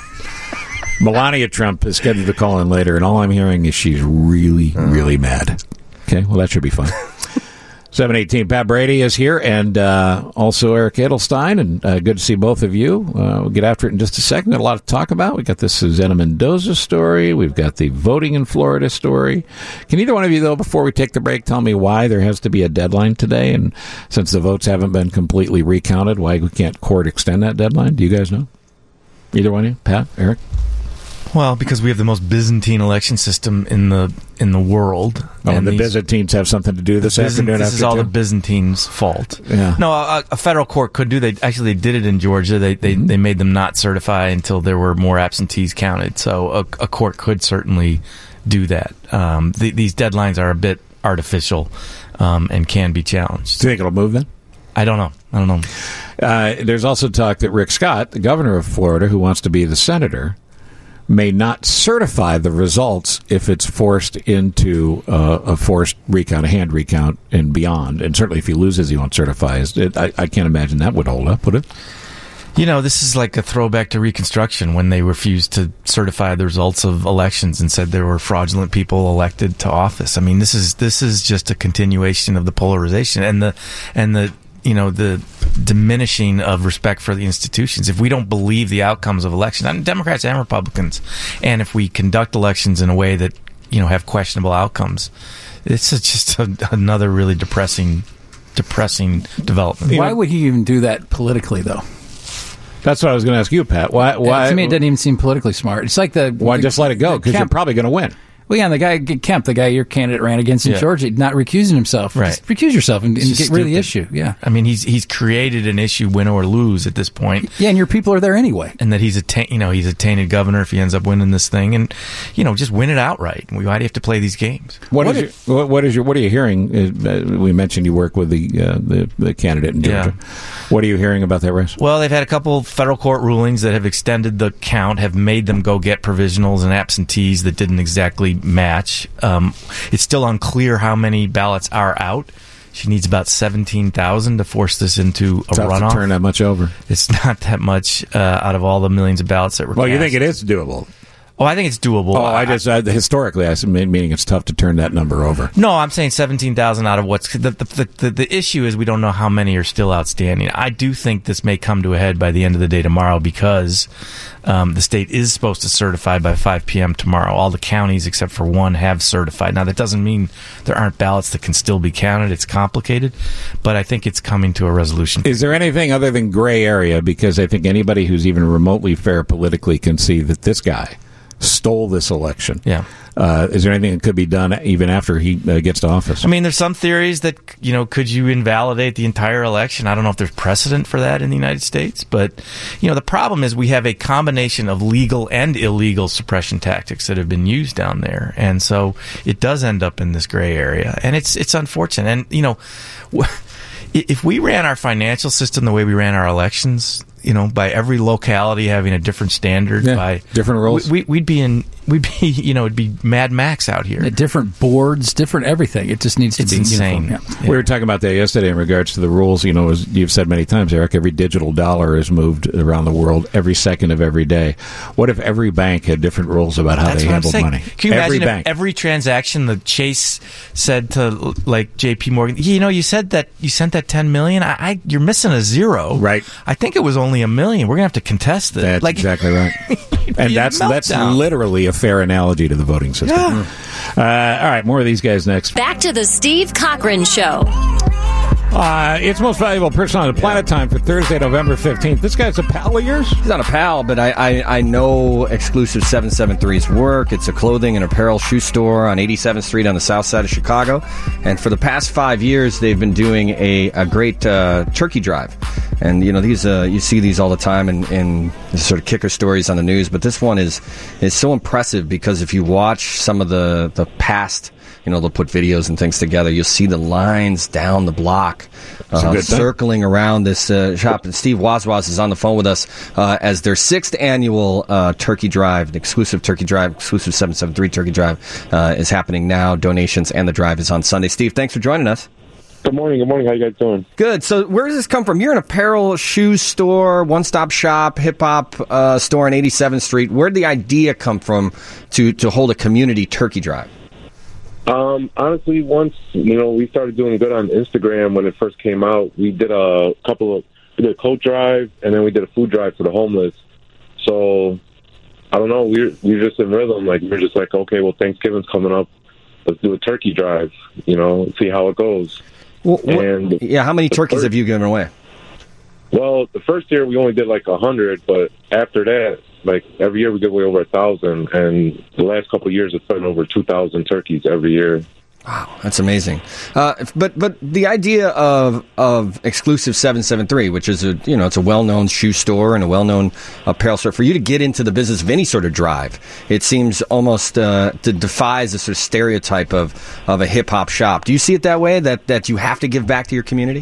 Melania Trump is scheduled to call in later, and all I'm hearing is she's really, really mad. Okay, well, that should be fun. seven eighteen, Pat Brady is here, and uh, also Eric Edelstein, and uh, good to see both of you. Uh, we'll get after it in just a second. Got a lot to talk about. We got the Susana Mendoza story. We've got the voting in Florida story. Can either one of you, though, before we take the break, tell me why there has to be a deadline today? And since the votes haven't been completely recounted, why we can't court extend that deadline? Do you guys know? Either one of you? Pat? Eric? Well, because we have the most Byzantine election system in the in the world. Oh, and the these, Byzantines have something to do this the Byzant- afternoon. This after is all two? the Byzantines' fault. Yeah. No, a, a federal court could do. They actually they did it in Georgia. They they, Mm-hmm. they made them not certify until there were more absentees counted. So a, a court could certainly do that. Um, the, these deadlines are a bit artificial um, and can be challenged. Do you think it'll move then? I don't know. I don't know. Uh, there's also talk that Rick Scott, the governor of Florida, who wants to be the senator, may not certify the results if it's forced into uh, a forced recount, a hand recount, and beyond. And certainly if he loses, he won't certify. It, I, I can't imagine that would hold up, would it? You know, this is like a throwback to Reconstruction when they refused to certify the results of elections and said there were fraudulent people elected to office. I mean, this is this is just a continuation of the polarization and the and the you know the diminishing of respect for the institutions. If we don't believe the outcomes of elections, and Democrats and Republicans, and if we conduct elections in a way that you know have questionable outcomes, it's a, just a, another really depressing, depressing development. Why would he even do that politically, though? That's what I was going to ask you, Pat. Why? Why? Uh, to me, it doesn't even seem politically smart. It's like the why the, just let it go? Because you're probably going to win. Well, yeah, and the guy Kemp, the guy your candidate ran against in Yeah. Georgia, not recusing himself. Right. Just recuse yourself and, and It's get just rid of the stupid. issue. Yeah. I mean, he's he's created an issue, win or lose, at this point. Yeah, and your people are there anyway. And that he's a ta- you know he's a tainted governor if he ends up winning this thing, and you know just win it outright. Why do you have to play these games? What, what is your, what, what is your what are you hearing? Uh, we mentioned you work with the uh, the, the candidate in Georgia. Yeah. What are you hearing about that race? Well, they've had a couple federal court rulings that have extended the count, have made them go get provisionals and absentees that didn't exactly match. Um, it's still unclear how many ballots are out. She needs about seventeen thousand to force this into a Tough runoff. to turn that much over. It's not that much uh, out of all the millions of ballots that were Well, cast. you think it is doable? Oh, I think it's doable. Oh, I just uh, historically, I mean, meaning it's tough to turn that number over. No, I'm saying seventeen thousand out of what's the the, the the issue is we don't know how many are still outstanding. I do think this may come to a head by the end of the day tomorrow because um, the state is supposed to certify by five p.m. tomorrow. All the counties except for one have certified. Now that doesn't mean there aren't ballots that can still be counted. It's complicated, but I think it's coming to a resolution. Is there anything other than gray area? Because I think anybody who's even remotely fair politically can see that this guy stole this election. Yeah. Uh, is there anything that could be done even after he uh, gets to office? I mean, there's some theories that, you know, could you invalidate the entire election? I don't know if there's precedent for that in the United States, but, you know, the problem is we have a combination of legal and illegal suppression tactics that have been used down there. And so it does end up in this gray area. And it's, it's unfortunate. And, you know, if we ran our financial system the way we ran our elections, you know, by every locality having a different standard, Yeah, by different rules, we, we'd be in, we'd be, you know, it'd be Mad Max out here. Yeah, different boards, different everything. It just needs to It's be insane. uniform. Yeah. We were talking about that yesterday in regards to the rules. You know, as you've said many times, Eric, every digital dollar is moved around the world every second of every day. What if every bank had different rules about how That's they what I'm handle saying. money? Can you every imagine bank. if every transaction the Chase said to like J P Morgan, you know, you said that you sent that ten million. I, I you're missing a zero. Right. I think it was only a million. We're gonna have to contest it. That's like, exactly right. And that's that's literally a fair analogy to the voting system. Yeah. Uh, all right, more of these guys next. Back to the Steve Cochran Show. Uh, it's most valuable person on the planet time for Thursday, November fifteenth. This guy's a pal of yours? He's not a pal, but I, I, I know Exclusive seven seventy-three's work. It's a clothing and apparel shoe store on eighty-seventh Street on the south side of Chicago. And for the past five years, they've been doing a, a great uh, turkey drive. And, you know, these uh, you see these all the time in, in sort of kicker stories on the news. But this one is is so impressive because if you watch some of the, the past, you know, they'll put videos and things together, you'll see the lines down the block uh, circling around this uh, shop. And Steve Wazwaz is on the phone with us uh, as their sixth annual uh, turkey drive, the exclusive turkey drive, exclusive seven seventy-three turkey drive uh, is happening now. Donations and the drive is on Sunday. Steve, thanks for joining us. Good morning. Good morning. How you guys doing? Good. So where does this come from? You're an apparel, shoe store, one-stop shop, hip-hop uh, store on eighty-seventh Street. Where did the idea come from to, to hold a community turkey drive? Um, honestly, once, you know, we started doing good on Instagram when it first came out, we did a couple of, we did a coat drive, and then we did a food drive for the homeless. So, I don't know, we were, we were just in rhythm. Like, we were just like, okay, well, Thanksgiving's coming up. Let's do a turkey drive, you know, see how it goes. Well, and what, yeah, how many turkeys first, have you given away? Well, the first year we only did like a hundred, but after that, like every year we give away over a thousand, and the last couple of years it's been over two thousand turkeys every year. Wow, that's amazing. Uh, but but the idea of of Exclusive seven seventy-three, which is a you know it's a well known shoe store and a well known apparel store, for you to get into the business of any sort of drive, it seems almost uh, to defies the sort of stereotype of of a hip hop shop. Do you see it that way? That that you have to give back to your community?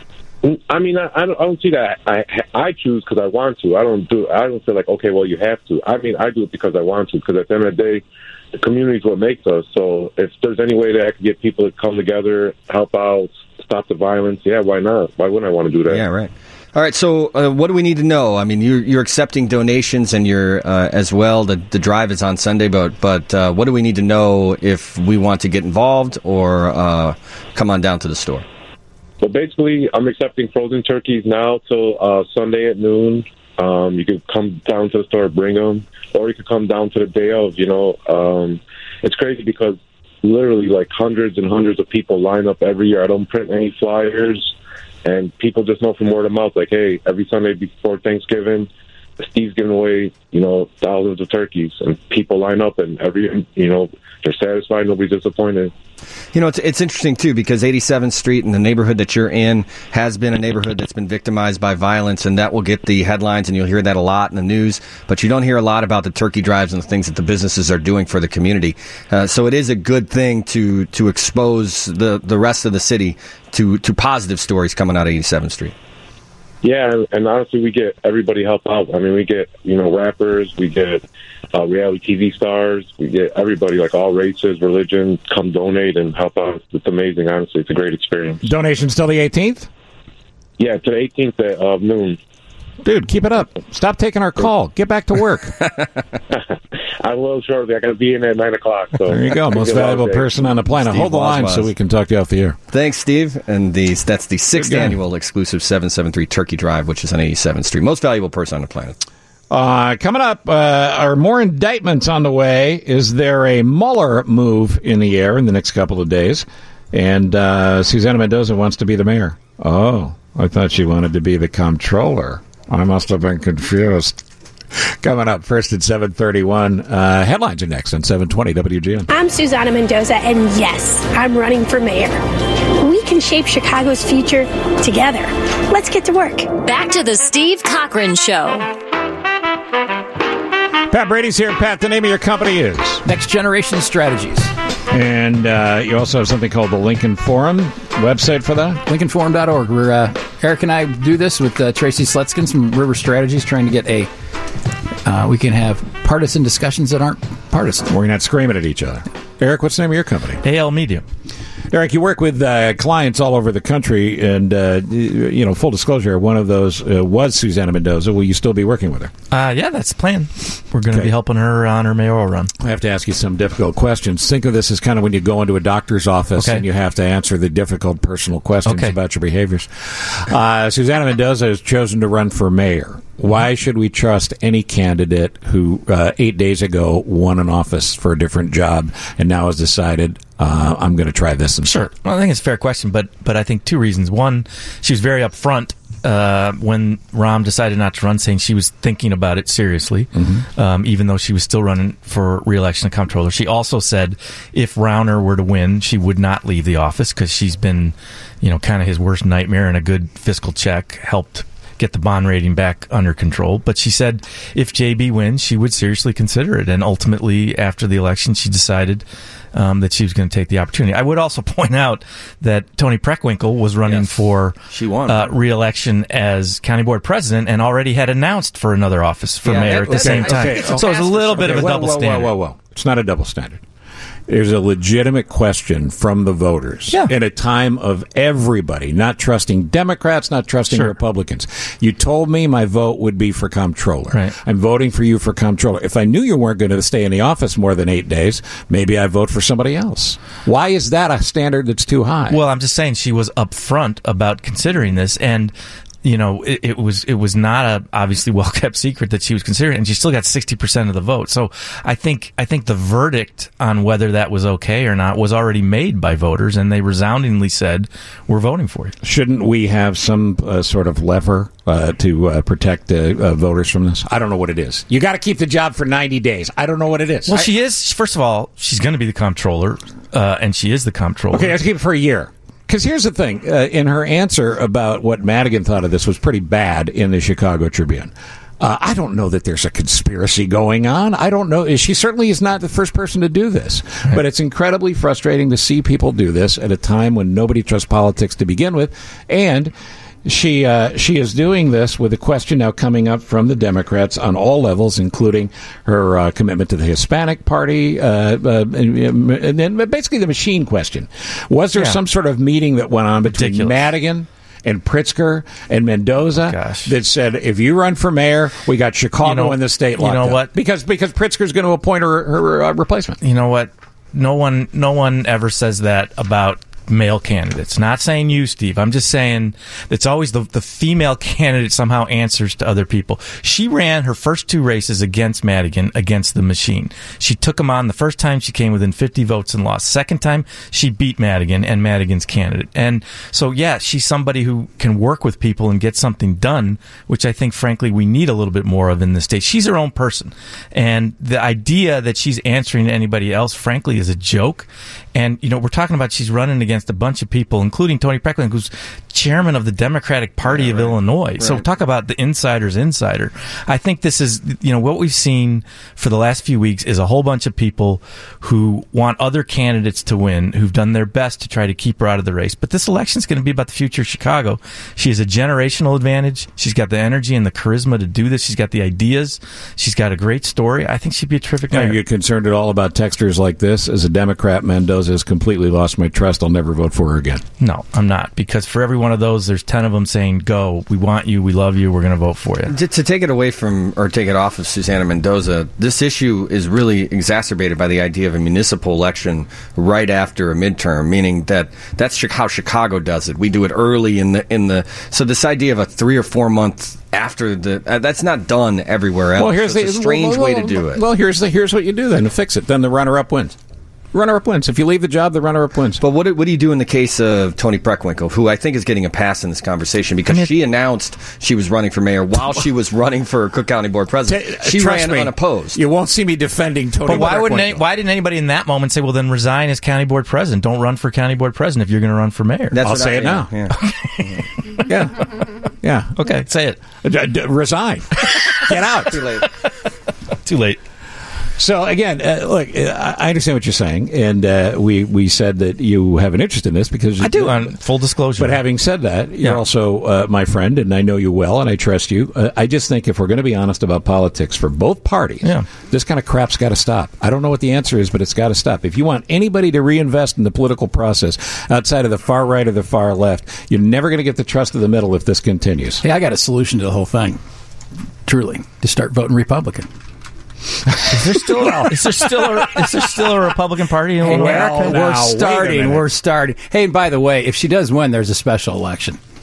I mean, I, I, don't, I don't see that. I I choose because I want to. I don't do. I don't feel like okay, well, you have to. I mean, I do it because I want to. Because at the end of the day, the community is what makes us. So if there's any way that I can get people to come together, help out, stop the violence, yeah, why not? Why wouldn't I want to do that? Yeah, right. All right. So uh, what do we need to know? I mean, you're you're accepting donations, and you're uh, as well. The the drive is on Sunday, but but uh, what do we need to know if we want to get involved or uh, come on down to the store? Well, basically, I'm accepting frozen turkeys now till uh, Sunday at noon. Um, you can come down to the store, bring them, or you can come down to the day of, you know. Um, it's crazy because literally like hundreds and hundreds of people line up every year. I don't print any flyers, and people just know from word of mouth, like, hey, every Sunday before Thanksgiving, Steve's giving away, you know, thousands of turkeys, and people line up, and every, you know, they're satisfied, nobody's disappointed. You know, it's it's interesting, too, because eighty-seventh Street and the neighborhood that you're in has been a neighborhood that's been victimized by violence, and that will get the headlines, and you'll hear that a lot in the news, but you don't hear a lot about the turkey drives and the things that the businesses are doing for the community. Uh, so it is a good thing to to expose the, the rest of the city to, to positive stories coming out of eighty-seventh Street. Yeah, and honestly, we get everybody help out. I mean, we get, you know, rappers, we get uh, reality T V stars, we get everybody, like all races, religion, come donate and help out. It's amazing, honestly. It's a great experience. Donations till the eighteenth? Yeah, to the eighteenth at uh, noon. Dude, keep it up. Stop taking our call. Get back to work. I will shortly. I got to be in at nine o'clock. So there you go. Most valuable person on the planet. Steve Hold the line Wazwaz. so we can talk to you off the air. Thanks, Steve. And the, that's the sixth annual Exclusive seven seventy-three Turkey Drive, which is on eighty-seventh Street. Most valuable person on the planet. Uh, coming up, uh, are more indictments on the way? Is there a Mueller move in the air in the next couple of days? And uh, Susana Mendoza wants to be the mayor. Oh, I thought she wanted to be the comptroller. I must have been confused. Coming up first at seven thirty-one. Uh, headlines are next on seven twenty W G N. I'm Susana Mendoza, and yes, I'm running for mayor. We can shape Chicago's future together. Let's get to work. Back to the Steve Cochran Show. Pat Brady's here. Pat, the name of your company is? Next Generation Strategies. And uh, you also have something called the Lincoln Forum. Website for that? Lincoln Forum dot org. We're, uh, Eric and I do this with uh, Tracy Sletskin from River Strategies, trying to get a... Uh, we can have partisan discussions that aren't partisan. We're not screaming at each other. Eric, what's the name of your company? A L Media. Eric, you work with uh, clients all over the country, and, uh, you know, full disclosure, one of those uh, was Susana Mendoza. Will you still be working with her? Uh, yeah, that's the plan. We're going to Okay. be helping her on her mayoral run. I have to ask you some difficult questions. Think of this as kind of when you go into a doctor's office Okay. and you have to answer the difficult personal questions Okay. about your behaviors. Uh, Susana Mendoza has chosen to run for mayor. Why should we trust any candidate who uh, eight days ago won an office for a different job and now has decided uh, I'm going to try this instead? Sure. Well, I think it's a fair question, but but I think two reasons. One, she was very upfront uh, when Rahm decided not to run, saying she was thinking about it seriously, mm-hmm. um, even though she was still running for re-election of comptroller. She also said if Rauner were to win, she would not leave the office because she's been, you know, kind of his worst nightmare, and a good fiscal check helped get the bond rating back under control. But she said if J B wins, she would seriously consider it. And ultimately, after the election, she decided um, that she was going to take the opportunity. I would also point out that Toni Preckwinkle was running yes. for she won. Uh, re-election as county board president and already had announced for another office for yeah, mayor at the okay, same time. Okay, so it's a little bit okay, of a whoa, double whoa, standard. Whoa, whoa, whoa. It's not a double standard. There's a legitimate question from the voters yeah. in a time of everybody not trusting Democrats, not trusting sure. Republicans. You told me my vote would be for comptroller. Right. I'm voting for you for comptroller. If I knew you weren't going to stay in the office more than eight days, maybe I vote for somebody else. Why is that a standard that's too high? Well, I'm just saying she was upfront about considering this, and you know, it, it was it was not a obviously well kept secret that she was considering, and she still got sixty percent of the vote. So I think I think the verdict on whether that was okay or not was already made by voters, and they resoundingly said, "We're voting for you." Shouldn't we have some uh, sort of lever uh, to uh, protect uh, uh, voters from this? I don't know what it is. You got to keep the job for ninety days. I don't know what it is. Well, I, she is. First of all, she's going to be the comptroller, uh, and she is the comptroller. Okay, let's keep it for a year. Because here's the thing. Uh, in her answer about what Madigan thought of this was pretty bad in the Chicago Tribune. Uh, I don't know that there's a conspiracy going on. I don't know. She certainly is not the first person to do this. Right. But it's incredibly frustrating to see people do this at a time when nobody trusts politics to begin with. And she uh, she is doing this with a question now coming up from the Democrats on all levels, including her uh, commitment to the Hispanic Party, uh, uh, and, and then basically the machine question. Was there yeah. some sort of meeting that went on between Ridiculous. Madigan and Pritzker and Mendoza Gosh. that said, if you run for mayor, we got Chicago You know- in the state you locked know up. what? Because because Pritzker's going to appoint her, her uh, replacement. You know what? No one, no one ever says that about male candidates. Not saying you, Steve. I'm just saying it's always the the female candidate somehow answers to other people. She ran her first two races against Madigan, against the machine. She took him on the first time. She came within fifty votes and lost. Second time, she beat Madigan and Madigan's candidate. And so, yeah, she's somebody who can work with people and get something done, which I think, frankly, we need a little bit more of in this state. She's her own person. And the idea that she's answering to anybody else, frankly, is a joke. And, you know, we're talking about she's running against a bunch of people, including Toni Preckwinkle, who's chairman of the Democratic Party yeah, of right. Illinois. Right. So talk about the insider's insider. I think this is, you know, what we've seen for the last few weeks is a whole bunch of people who want other candidates to win, who've done their best to try to keep her out of the race. But this election is going to be about the future of Chicago. She has a generational advantage. She's got the energy and the charisma to do this. She's got the ideas. She's got a great story. I think she'd be a terrific mayor. Are you concerned at all about texters like this? As a Democrat, Mendoza has completely lost my trust. I'll never vote for her again. No, I'm not. Because for every one of those, there's ten of them saying, go, we want you, we love you, we're going to vote for you. To, to take it away from, or take it off of Susana Mendoza, this issue is really exacerbated by the idea of a municipal election right after a midterm, meaning that that's how Chicago does it. We do it early in the, in the, so this idea of a three or four month after the, uh, that's not done everywhere else. Well, here's so it's the a strange well, well, way to do it. Well, here's the here's what you do then to fix it. Then the runner-up wins. Runner-up wins. If you leave the job, the runner-up wins. But what do, what do you do in the case of Toni Preckwinkle, who I think is getting a pass in this conversation because I mean, she announced she was running for mayor while she was running for Cook County Board President. She ran me, unopposed. You won't see me defending Toni. But why Preckwinkle. wouldn't any, why didn't anybody in that moment say, "Well, then resign as County Board President. Don't run for County Board President if you're going to run for mayor"? That's I'll say I, it now. Yeah. yeah. yeah. Okay, say it. D- d- resign. Get out. Too late. Too late. So again, uh, look, uh, I understand what you're saying, and uh, we we said that you have an interest in this because I do. On full disclosure. But having said that, you're yeah. also uh, my friend, and I know you well, and I trust you. Uh, I just think if we're going to be honest about politics for both parties, yeah. this kind of crap's got to stop. I don't know what the answer is, but it's got to stop. If you want anybody to reinvest in the political process outside of the far right or the far left, you're never going to get the trust of the middle if this continues. Hey, I got a solution to the whole thing. Truly, to start voting Republican. Is there still a, is there still a, is there still a Republican Party in hey, America? Now, we're starting. We're starting. Hey, and by the way, if she does win, there's a special election.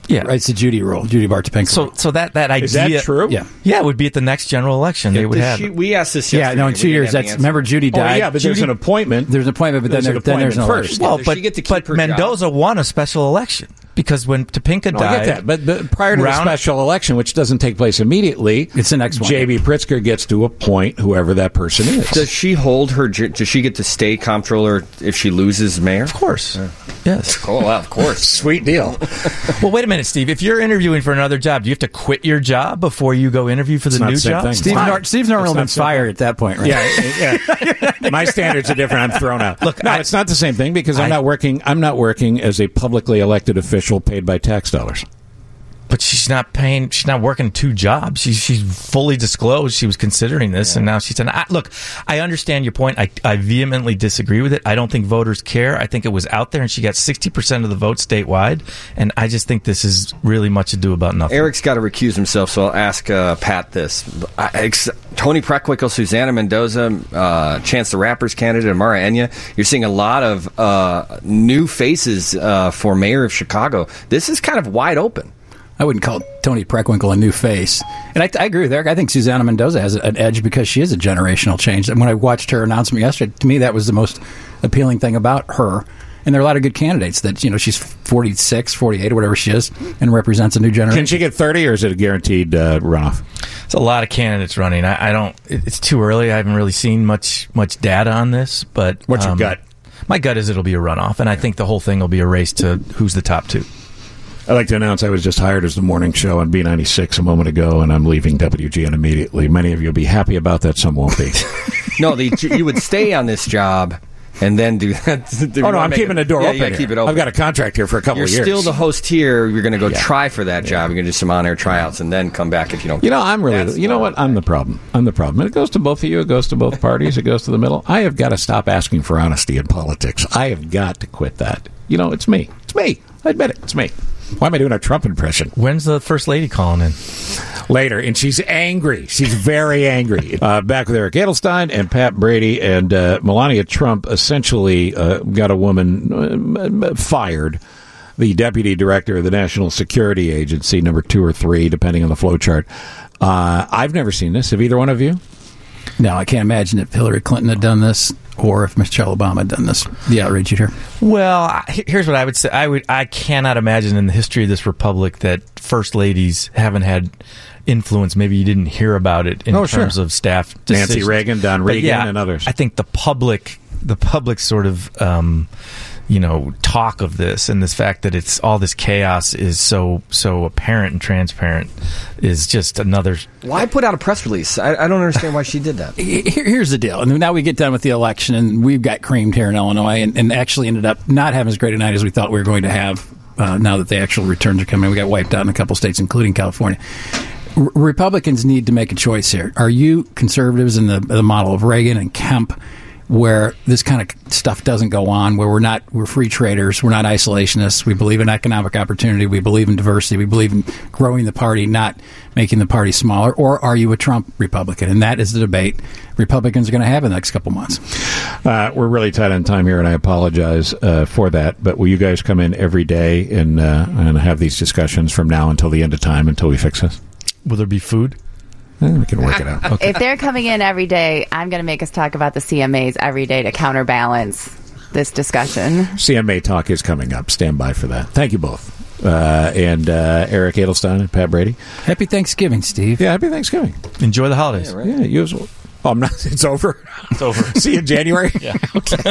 Yeah, right. It's the Judy rule, Judy Bartopinko. So, so that that idea Is that true? Yeah, yeah, it would be at the next general election. They would have. She, we asked this. Yeah, yesterday. no, in two We didn't years. have the That's answer. remember Judy Oh, died. yeah, but Judy, there's an appointment. There's an appointment, but then, There's there, an then there's an appointment election. first. Well, Does but she get to keep but her Mendoza job? won a special election because when Topinka No, died, I get that. But, but prior to round- the special election, which doesn't take place immediately, it's the next one. J B. Pritzker gets to appoint whoever that person is. Does she hold her? j- Does she get to stay comptroller if she loses mayor? Of course. Yes. Oh, well, of course. Sweet deal. Well, wait a minute, Steve. If you're interviewing for another job, do you have to quit your job before you go interview for the It's not new the same job? thing. Steve, Why? Nor- Steve's normally It's been not so- fired at that point, right? Yeah, yeah. My standards are different. I'm thrown out. Look, no, I- it's not the same thing because I'm I- not working. I'm not working as a publicly elected official paid by tax dollars. But she's not paying. She's not working two jobs. She's she's fully disclosed she was considering this, yeah. and now she's an. I, look, I understand your point. I I vehemently disagree with it. I don't think voters care. I think it was out there, and she got sixty percent of the vote statewide. And I just think this is really much ado about nothing. Eric's got to recuse himself, so I'll ask uh, Pat this. I, ex- Tony Preckwinkle, Susanna Mendoza, uh, Chance the Rapper's candidate, Amara Enya. You're seeing a lot of uh, new faces uh, for mayor of Chicago. This is kind of wide open. I wouldn't call Tony Preckwinkle a new face. And I, I agree with Eric. I think Susanna Mendoza has an edge because she is a generational change. And when I watched her announcement yesterday, to me, that was the most appealing thing about her. And there are a lot of good candidates that, you know, she's forty-six, forty-eight, or whatever she is, and represents a new generation. Can she get thirty, or is it a guaranteed uh, runoff? It's a lot of candidates running. I, I don't. It's too early. I haven't really seen much much data on this. But what's um, your gut? My gut is it'll be a runoff, and I think the whole thing will be a race to who's the top two. I'd like to announce I was just hired as the morning show on B ninety-six a moment ago, and I'm leaving W G N immediately. Many of you will be happy about that, some won't be. No, the, you would stay on this job and then do that. Oh, no, I'm keeping the door yeah, open. You gotta keep it open. I've got a contract here for a couple You're of years. You're still the host here. You're going to go Yeah. try for that Yeah. job. You're going to do some on-air tryouts and then come back if you don't. You know, I'm really. That's You know what? I'm the problem. I'm the problem. And it goes to both of you. It goes to both parties. It goes to the middle. I have got to stop asking for honesty in politics. I have got to quit that. You know, it's me. It's me. I admit it. It's me. Why am I doing a Trump impression? When's the first lady calling in? Later, and she's angry. She's very angry. Uh, back with Eric Edelstein and Pat Brady, and uh, Melania Trump essentially uh, got a woman uh, fired, the deputy director of the National Security Agency, number two or three, depending on the flow chart. Uh, I've never seen this. Have either one of you? No, I can't imagine if Hillary Clinton had done this or if Michelle Obama had done this. The outrage you'd hear. Well, I- here's what I would say. I would. I cannot imagine in the history of this republic that first ladies haven't had influence. Maybe you didn't hear about it in Oh, sure. terms of staff Nancy decisions. Reagan, Don But Regan, yeah, and others. I think the public, the public sort of, um, you know, talk of this and this fact that it's all this chaos is so so apparent and transparent is just another. Why put out a press release? I, I don't understand why she did that. Here, here's the deal. And now we get done with the election, and we've got creamed here in Illinois, and, and actually ended up not having as great a night as we thought we were going to have. Uh, now that the actual returns are coming, we got wiped out in a couple states, including California. R- Republicans need to make a choice here. Are you conservatives in the, the model of Reagan and Kemp, where this kind of stuff doesn't go on, where we're not we're free traders, we're not isolationists, we believe in economic opportunity, we believe in diversity, we believe in growing the party, not making the party smaller? Or are you a Trump Republican? And that is the debate Republicans are going to have in the next couple months. Uh, we're really tight on time here, and I apologize uh, for that. But will you guys come in every day and uh, and have these discussions from now until the end of time until we fix this? Will there be food? Eh, we can work it out. Okay. If they're coming in every day, I'm going to make us talk about the C M As every day to counterbalance this discussion. C M A talk is coming up. Stand by for that. Thank you both. Uh, and uh, Eric Edelstein and Pat Brady. Happy Thanksgiving, Steve. Yeah, happy Thanksgiving. Enjoy the holidays. Yeah, right. Yeah, you as well. Oh, I'm not. It's over. It's over. See you in January. Yeah. Okay.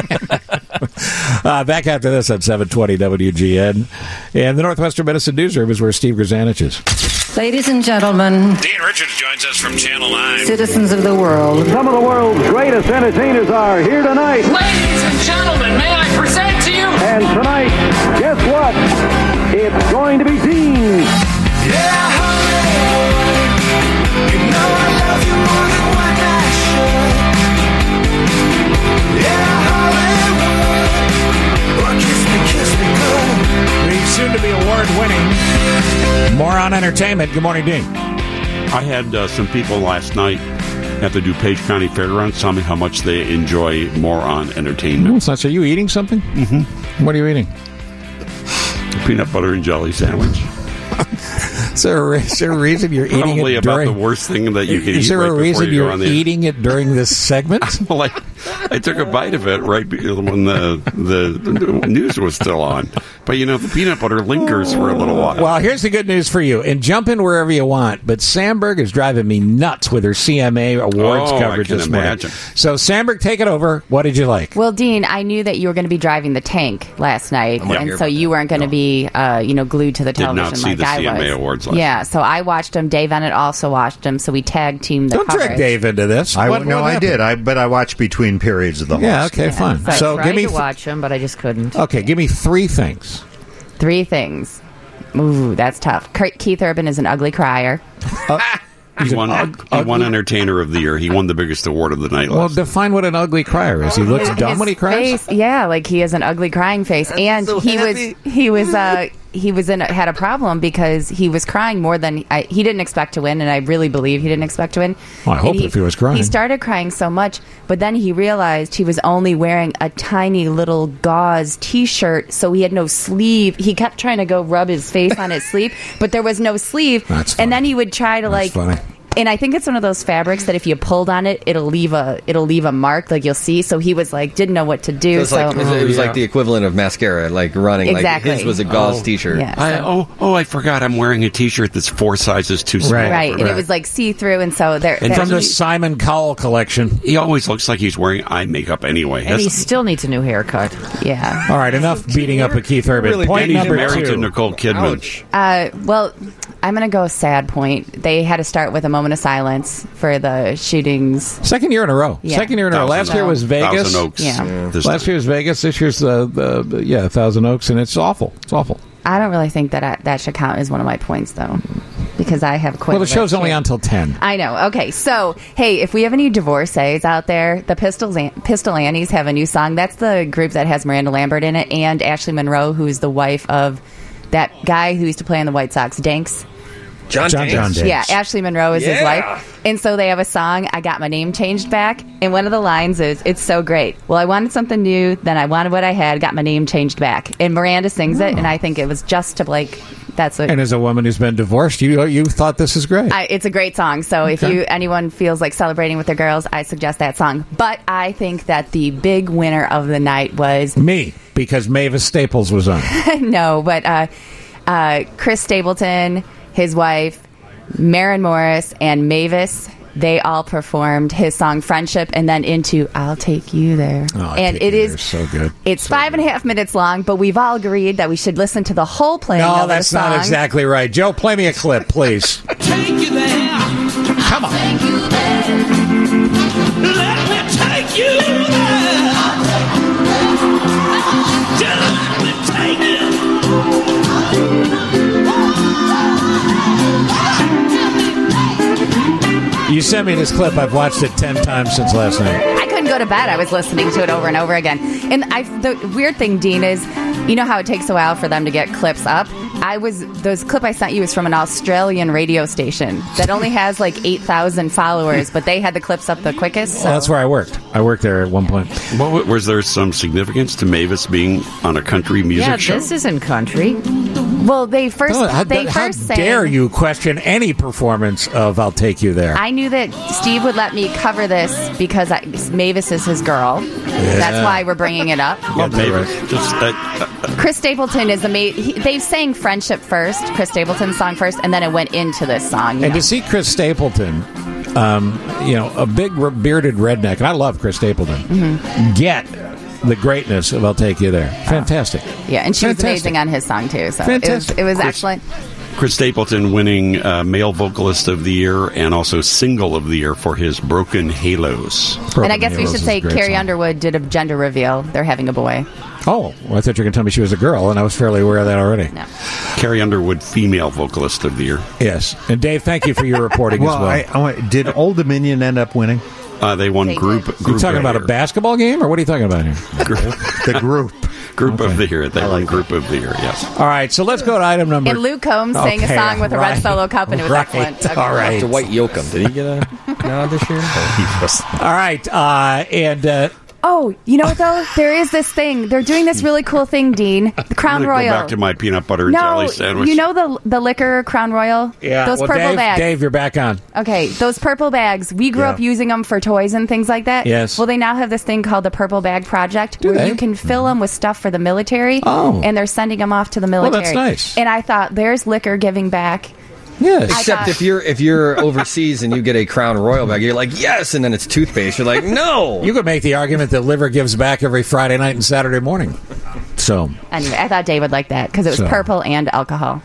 uh, back after this on seven twenty W G N. And the Northwestern Medicine Newsroom is where Steve Grzanich is. Ladies and gentlemen, Dean Richards joins us from Channel nine. citizens of the world, Some of the world's greatest entertainers are here tonight. Ladies and gentlemen, may I present to you? And tonight, guess what? It's going to be Dean. Yeah, Hollywood. You know I love you more than what I should. Yeah, Hollywood. Oh, kiss me, kiss me good. The soon-to-be award-winning Moron Entertainment. Good morning, Dean. I had uh, some people last night at the DuPage County Fairgrounds tell me how much they enjoy Moron Entertainment. No, it's not. So are you eating something? Mm-hmm. What are you eating? A peanut butter and jelly sandwich. Is there, a, is there a reason you're eating Probably it about during? the worst thing that you can eat Is there right a before reason you go you're on the eating it during this segment? well, I, I took a bite of it right be- when the, the the news was still on. But, you know, the peanut butter lingers for a little while. Well, here's the good news for you. And jump in wherever you want. But Sandberg is driving me nuts with her C M A awards Oh, I coverage can this morning. imagine. So, Sandberg, take it over. What did you like? Well, Dean, I knew that you were going to be driving the tank last night, I'm not and here so about you weren't going to be, uh, you know, glued to the Did not television see like the I C M A was. awards last yeah, so I watched them. Dave Ennett also watched them. So we tag teamed the Don't coverage. drag Dave into this. I What- no, what I happened? did. I but I watched between periods of the Yeah, host. okay, fine. I So, tried give me to th- watch them, but I just couldn't. okay, give me three things. Three things. Ooh, that's tough. Ke- Keith Urban is an ugly crier. He won, he won Entertainer of the Year. He won the biggest award of the night Well, last define what an ugly crier is. He looks His- dumb his when he cries. Face, yeah, like he has an ugly crying face, and so he happy. was he was uh he was in a, had a problem because he was crying more than I, he didn't expect to win, and I really believe he didn't expect to win. Well, I hope And if he was crying. he started crying so much, but then he realized he was only wearing a tiny little gauze T-shirt, so he had no sleeve. He kept trying to go rub his face on his sleeve, but there was no sleeve. That's and then he would try to That's like. funny. And I think it's one of those fabrics that if you pulled on it, it'll leave a it'll leave a mark, like you'll see. So he was like, didn't know what to do. It was, so like, it was, it was like the equivalent of mascara, like running. Exactly. Like his was a gauze T-shirt. Yeah, I, so- oh, oh! I forgot. I'm wearing a T-shirt that's four sizes too small. right, and it was like see through, and so there. And there- from The Simon Cowell collection. He always looks like he's wearing eye makeup anyway. And he That's- still needs a new haircut. yeah. All right, enough beating up at Keith Urban. Really, Point and he's number married two. to Nicole Kidman. Uh, well, I'm gonna go sad point. They had to start with a moment of silence for the shootings. Second year in a row. Yeah. Second year in a row. Thousand Last year Oaks. was Vegas. Thousand Oaks. Yeah. Yeah. This Last year was Vegas. This year's the, the yeah Thousand Oaks, and it's awful. It's awful. I don't really think that I, that should count as one of my points, though, because I have quite. Well, the a show's bit only here. on till ten. I know. Okay, so hey, if we have any divorcees out there, the Pistols, Pistol Annies have a new song. That's the group that has Miranda Lambert in it and Ashley Monroe, who's the wife of that guy who used to play in the White Sox, Danks. John, John, John Danks. Yeah, Ashley Monroe is his Yeah. wife. And so they have a song, I Got My Name Changed Back. And one of the lines is, it's so great. Well, I wanted something new, then I wanted what I had, got my name changed back. And Miranda sings it, and I think it was just to, like, that's what... And as a woman who's been divorced, you you thought this is great. I, it's a great song. So if Okay. you anyone feels like celebrating with their girls, I suggest that song. But I think that the big winner of the night was... Me, because Mavis Staples was on. no, but uh, uh, Chris Stapleton, his wife, Maren Morris, and Mavis, they all performed his song Friendship and then into I'll Take You There. Oh, I and Take it You is There is so good. It's five and a half minutes long, but we've all agreed that we should listen to the whole playing No, of that's the song. not exactly right. Joe, play me a clip, please. Take you there. Come on. Take you there. Let me take you there. Just let me take you. You sent me this clip. I've watched it ten times since last night. I couldn't go to bed. I was listening to it over and over again. And I, the weird thing, Dean, is you know how it takes a while for them to get clips up? I was, those clip I sent you was from an Australian radio station that only has like eight thousand followers, but they had the clips up the quickest. So. Well, that's where I worked. I worked there at one point. What, was there some significance to Mavis being on a country music Yeah, show? this isn't country. Well, they first, Oh, how they how first sang. dare you question any performance of I'll Take You There? I knew that Steve would let me cover this because I, Mavis is his girl. That's why we're bringing it up. Yeah, Mavis. Just, uh, uh, Chris Stapleton is amazing. They sang Friendship first, Chris Stapleton's song first, and then it went into this song. you And know. to see Chris Stapleton, um, you know, a big re- bearded redneck, and I love Chris Stapleton, Mm-hmm. get the greatness of I'll Take You There. Fantastic. Yeah, and she was Fantastic. amazing on his song, too. So it was, Fantastic. it was Chris- excellent. Chris Stapleton winning uh, Male Vocalist of the Year and also Single of the Year for his Broken Halos. and I guess we should say Carrie Underwood did a gender reveal. They're having a boy. Oh, well, I thought you were going to tell me she was a girl, and I was fairly aware of that already. No. Carrie Underwood, Female Vocalist of the Year. Yes. And Dave, thank you for your reporting well, as well. I, I, want- did Old Dominion end up winning? Uh, they won They group. did. group you talking of about the a year. basketball game, or what are you talking about here? The group. Group of the year. They won Group of the Year. Yes. All right, so let's go to item number. And Luke Combs sang a Okay, song with a right. red solo cup, and it was Right. excellent. Okay. All right. Dwight Yoakam. Did he get a nod this year? Oh, he was. All right, uh, and uh, Oh, you know what though? There is this thing. They're doing this really cool thing, Dean. The Crown I'm gonna Royal. Go back to my peanut butter and no, jelly sandwich. you know the the liquor Crown Royal. Yeah, those well, purple Dave, bags. Dave, you're back on. Okay, those purple bags. We grew Yeah. up using them for toys and things like that. Yes. Well, they now have this thing called the Purple Bag Project, Do where they? you can fill them with stuff for the military. Oh. And they're sending them off to the Well, military. that's nice. And I thought, there's liquor giving back. Yes. I Except thought- if you're if you're overseas and you get a Crown Royal bag, you're like, yes, and then it's toothpaste. You're like, no. You could make the argument that liver gives back every Friday night and Saturday morning. So, Anyway, I thought Dave would like that because it was So. purple and alcohol.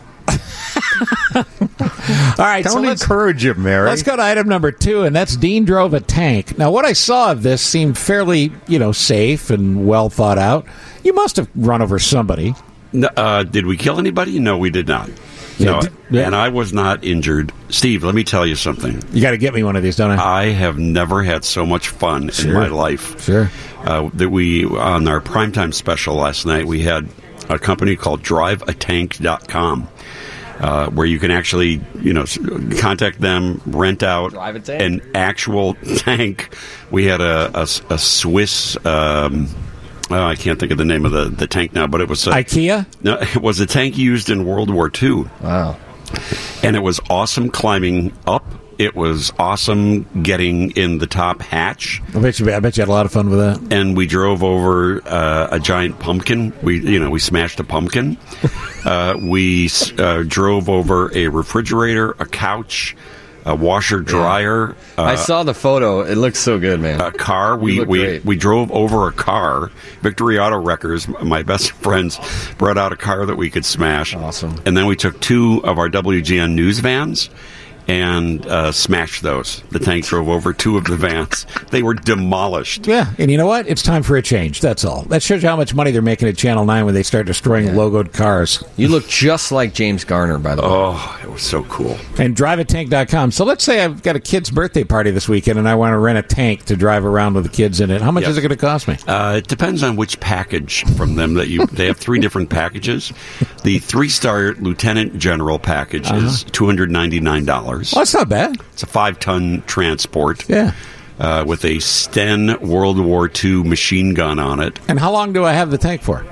all right. Don't so let's, encourage him, Mary. let's go to item number two, and that's Dean drove a tank. Now, what I saw of this seemed fairly, you know, safe and well thought out. You must have run over somebody. No, uh, did we kill anybody? No, we did not. Yeah, No, d- yeah. and I was not injured. Steve, let me tell you something. You got to get me one of these, don't I? I have never had so much fun in Sure. my life. Sure. Uh, that we on our primetime special last night, we had a company called drive a tank dot com. Uh, where you can actually, you know, s- contact them, rent out Drive a tank. an actual tank. We had a, a s- a Swiss. Um, oh, I can't think of the name of the, the tank now, but it was a, IKEA? No, it was a tank used in World War Two. Wow. And it was awesome climbing up. It was awesome getting in the top hatch. I bet you. I bet you had a lot of fun with that. And we drove over uh, a giant pumpkin. We, you know, we smashed a pumpkin. uh, we uh, drove over a refrigerator, a couch, a washer dryer. Uh, I saw the photo. It looks so good, man. A car. You We look we, great. we drove over a car. Victory Auto Wreckers, my best friends, brought out a car that we could smash. Awesome. And then we took two of our W G N news vans and uh, smashed those. The tank drove over two of the vans. They were demolished. Yeah, and you know what? It's time for a change. That's all. That shows you how much money they're making at Channel nine when they start destroying logoed cars. You look just like James Garner, by the way. Oh, it was so cool. And drive a tank dot com. So let's say I've got a kid's birthday party this weekend and I want to rent a tank to drive around with the kids in it. How much Yep. is it going to cost me? Uh, it depends on which package from them that you. They have three different packages. The three-star Lieutenant General package is two hundred ninety-nine dollars. Well, that's not bad. It's a five-ton transport. Yeah. Uh, with a Sten World War Two machine gun on it. And how long do I have the tank for?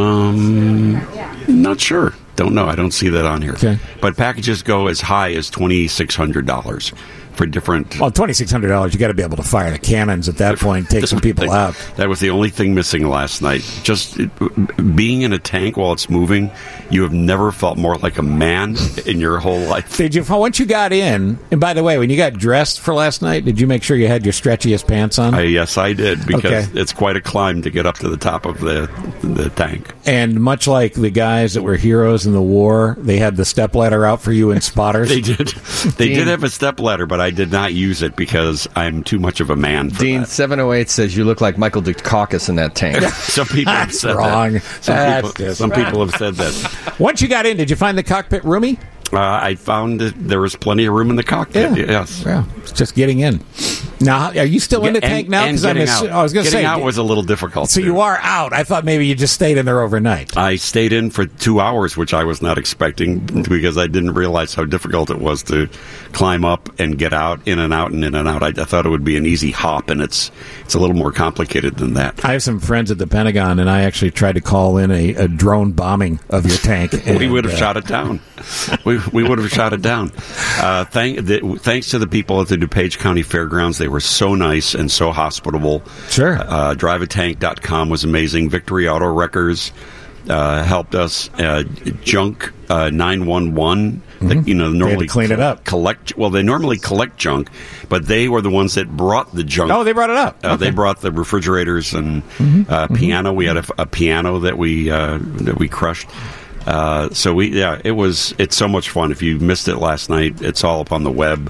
Um, not sure. Don't know. I don't see that on here. Okay. But packages go as high as twenty-six hundred dollars for different. Well, twenty-six hundred dollars, you got to be able to fire the cannons at that point, take some people out. That was the only thing missing last night. Just it, being in a tank while it's moving, you have never felt more like a man in your whole life. Did you, once you got in, and by the way, when you got dressed for last night, did you make sure you had your stretchiest pants on? I, yes, I did, because Okay. it's quite a climb to get up to the top of the the tank. And much like the guys that were heroes in the war, they had the stepladder out for you in spotters. They did. They did have a step ladder, but I did not use it because I'm too much of a man for Dean that. seven oh eight says you look like Michael Dukakis in that tank. Some people have That's said wrong. that. Some, That's people, just some wrong. people have said that. Once you got in, did you find the cockpit roomy? Uh, I found that there was plenty of room in the cockpit. Yes. Yeah, it's just getting in. Now, are you still in the And- tank now? and 'Cause I'm getting assu- out. I was going to Getting say, out was a little difficult. so too. you are out. I thought maybe you just stayed in there overnight. I stayed in for two hours, which I was not expecting because I didn't realize how difficult it was to climb up and get out, in and out, and in and out. I, I thought it would be an easy hop, and it's it's a little more complicated than that. I have some friends at the Pentagon, and I actually tried to call in a, a drone bombing of your tank. we and, would have uh, shot it down. we we would have shot it down. Uh, thank, the, thanks to the people at the DuPage County Fairgrounds. They were so nice and so hospitable. Sure. Uh, drive a tank dot com was amazing. Victory Auto Wreckers uh, helped us. Uh, junk uh, nine one one. Mhm. You know, They had normally to clean it up. Collect. Well, they normally collect junk, but they were the ones that brought the junk. Oh, they brought it up. Uh, They Okay. brought the refrigerators and Mhm. uh, piano. We had a, a piano that we uh, that we crushed. Uh, so we, yeah, it was. It's so much fun. If you missed it last night, it's all up on the web.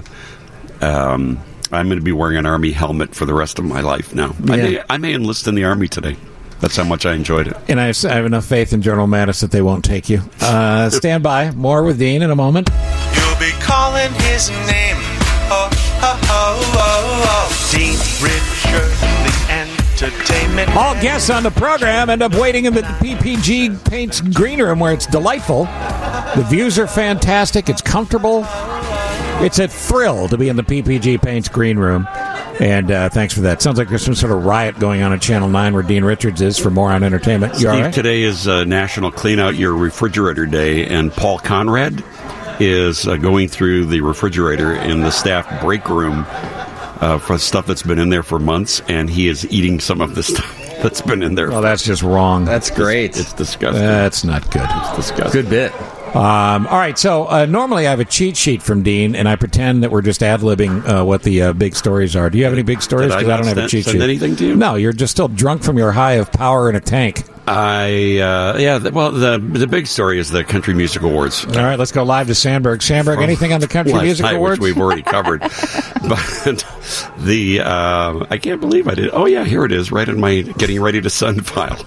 Um, I'm going to be wearing an Army helmet for the rest of my life now. I, Yeah. may, I may enlist in the Army today. That's how much I enjoyed it. And I have, I have enough faith in General Mattis that they won't take you. Uh, stand by. More with Dean in a moment. You'll be calling his name. Oh, oh, oh, oh, oh. Dean Richard, the entertainment. All guests on the program end up waiting in the P P G Paints green room where it's delightful. The views are fantastic. It's comfortable. It's a thrill to be in the P P G Paints green room. And uh, thanks for that. Sounds like there's some sort of riot going on at Channel nine where Dean Richards is for more on entertainment. You Steve, all right? Today is uh, National Clean Out Your Refrigerator Day, and Paul Conrad is uh, going through the refrigerator in the staff break room uh, for stuff that's been in there for months, and he is eating some of the stuff that's been in there. Oh, that's just wrong. That's great. It's, it's disgusting. That's not good. It's disgusting. Good bit. Um, all right, so uh, normally I have a cheat sheet from Dean, and I pretend that we're just ad-libbing uh, what the uh, big stories are. Do you have any big stories? Did I Because I, not don't have a send- cheat send sheet. anything to you? No, you're just still drunk from your high of power in a tank. I uh, yeah. The, well, the the big story is the Country Music Awards. All right, let's go live to Sandberg. Sandberg, anything on the Country Last Music night, Awards? which we've already covered. But the uh, I can't believe I did. Oh yeah, here it is, right in my getting ready to send file.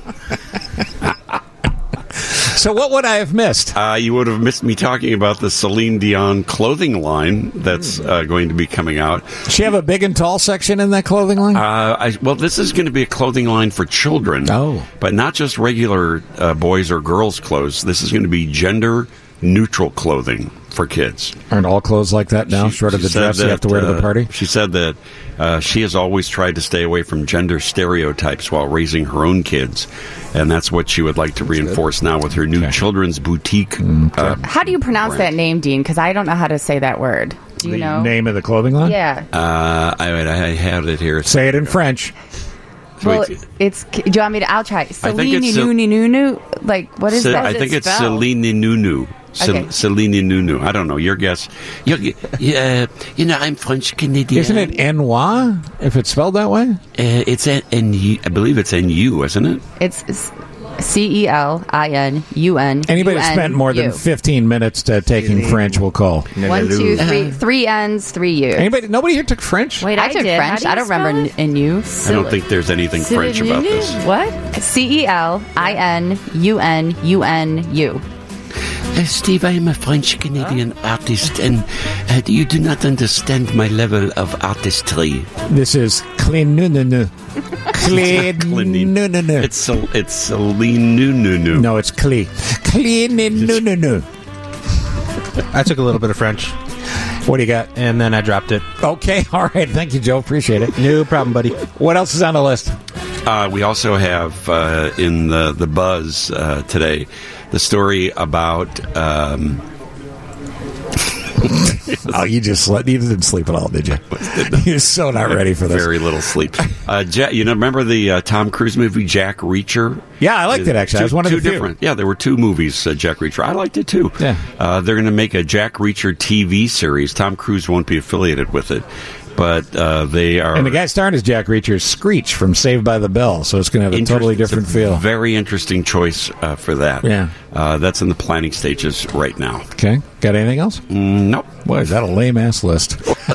So what would I have missed? Uh, you would have missed me talking about the Celine Dion clothing line that's uh, going to be coming out. Does she have a big and tall section in that clothing line? Uh, I, well, this is going to be a clothing line for children. Oh. But not just regular uh, boys or girls clothes. This is going to be gender neutral clothing for kids. Aren't all clothes like that now, She- short of she the said dress you have to wear to the uh, party? She said that uh, she has always tried to stay away from gender stereotypes while raising her own kids. And that's what she would like to reinforce now with her new children's boutique. Uh, How do you pronounce brand. that name, Dean? Because I don't know how to say that word. Do you the know? name of the clothing line? Yeah. Uh, I, I have it here. Say it in French. Well, it's. Do you want me to? I'll try. Celine it's Cel- Nunu Nunu. Like, what is Ce- that? I think it's spelled? Celine Nunu. Cel- Okay. Celine Nunu. I don't know. Your guess. You, yeah, you know, I'm French Canadian. Isn't it N Y if it's spelled that way? Uh, it's N. N- I believe it's N U, isn't it? It's it's C E L I N U N. Anybody who spent more than fifteen minutes to taking French will call. One, two, three, three N's, three U. Anybody? Nobody here took French? Wait, I, took did. How French. do you I don't remember spell N U. I don't think there's anything French about this. What? C E L I N U N U N U. Uh, Steve, I am a French Canadian artist, and uh, you do not understand my level of artistry. This is clean nu nu nu. Clean nu nu nu. It's Cel- it's Celine Nunu. No, it's clean. Clean nu nu nu. I took a little bit of French. What do you got? And then I dropped it. Okay, all right. Thank you, Joe. Appreciate it. No problem, buddy. What else is on the list? Uh, we also have uh, in the the buzz uh, today the story about. Um, Oh, you just slept. You didn't sleep at all, did you? You're so not ready for this. Very little sleep. Uh, ja- you know, remember the uh, Tom Cruise movie Jack Reacher? Yeah, I liked it, actually. Two, I was one of two the few. different. Yeah, there were two movies, uh, Jack Reacher. I liked it too. Yeah. Uh, they're going to make a Jack Reacher T V series. Tom Cruise won't be affiliated with it, but uh, they are. And the guy starring as Jack Reacher is Screech from Saved by the Bell, so it's going to have a totally Interest- different it's a feel. Very interesting choice uh, for that. Yeah. Uh, that's in the planning stages right now. Okay. Got anything else? Mm, nope. Boy, is that a lame ass list?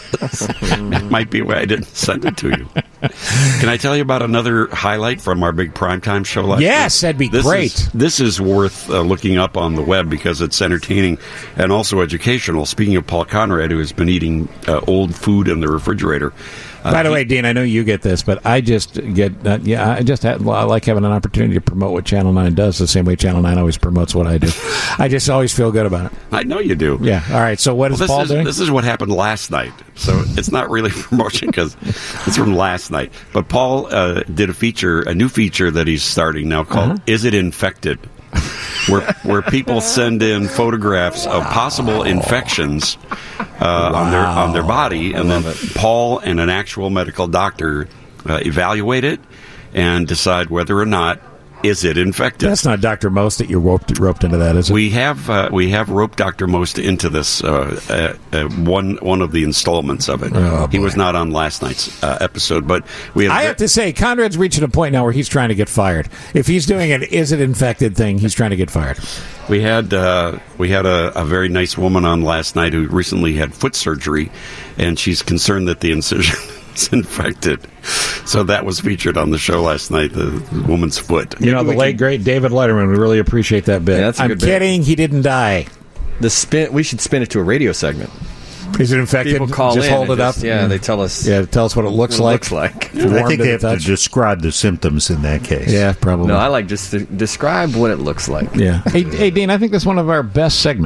It might be why I didn't send it to you. Can I tell you about another highlight from our big primetime show last Yes, night? that'd be this great. Is, this is worth uh, looking up on the web because it's entertaining and also educational. Speaking of Paul Conrad, who has been eating uh, old food in the refrigerator. Uh, By the he- way, Dean, I know you get this, but I just get uh, yeah, I just have, well, I like having an opportunity to promote what Channel Nine does the same way Channel Nine always promotes what I do. I just always feel good about it. I know you do. Yeah. All right. So what is Well, this Paul is, doing? This is what happened last night. So it's not really promotion because it's from last night. But Paul uh, did a feature, a new feature that he's starting now called Uh-huh. "Is It Infected?" where where people send in photographs of possible infections uh, on their on their body, and then Paul and an actual medical doctor uh, evaluate it and decide whether or not is it infected. That's not Doctor Most that you roped, roped into that, is it? We have uh, we have roped Doctor Most into this uh, uh, uh, one one of the installments of it. Oh, he was not on last night's uh, episode, but we have. I have to say, Conrad's reaching a point now where he's trying to get fired. If he's doing an "is it infected" thing, he's trying to get fired. We had uh, we had a, a very nice woman on last night who recently had foot surgery, and she's concerned that the incision is infected. So that was featured on the show last night. The woman's foot. You know, the Maybe we late can- great David Letterman. We really appreciate that bit. Yeah, that's a I'm good bit. kidding. He didn't die. The spin. We should spin it to a radio segment. Is it infected? People call just in hold and it just- up. yeah, they tell us. Yeah, tell us what it looks what it like. looks like. If you're I warm think to they the have to touch. describe the symptoms in that case. Yeah, probably. No, I like just to describe what it looks like. Yeah. Hey, hey, Dean, I think that's one of our best segments.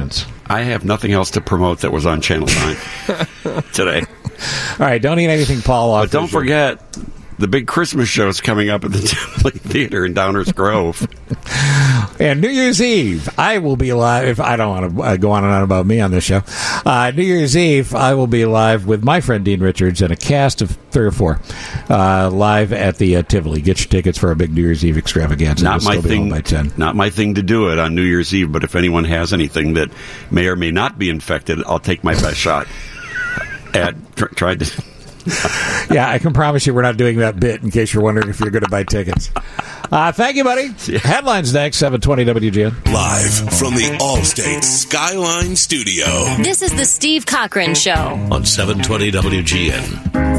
I have nothing else to promote that was on Channel nine today. All right, don't eat anything, Paul. Off But don't forget, the big Christmas show is coming up at the Tivoli Theater in Downers Grove. And New Year's Eve, I will be live. If I don't want to uh, go on and on about me on this show, uh, New Year's Eve, I will be live with my friend Dean Richards and a cast of three or four uh, live at the uh, Tivoli. Get your tickets for a big New Year's Eve extravaganza. Not We'll my still be thing. home by ten. Not my thing to do it on New Year's Eve. But if anyone has anything that may or may not be infected, I'll take my best shot at tr- trying to. Yeah, I can promise you we're not doing that bit in case you're wondering if you're going to buy tickets. Uh, thank you, buddy. Headlines next, seven twenty W G N. Live from the Allstate Skyline Studio. This is the Steve Cochran Show On seven twenty W G N.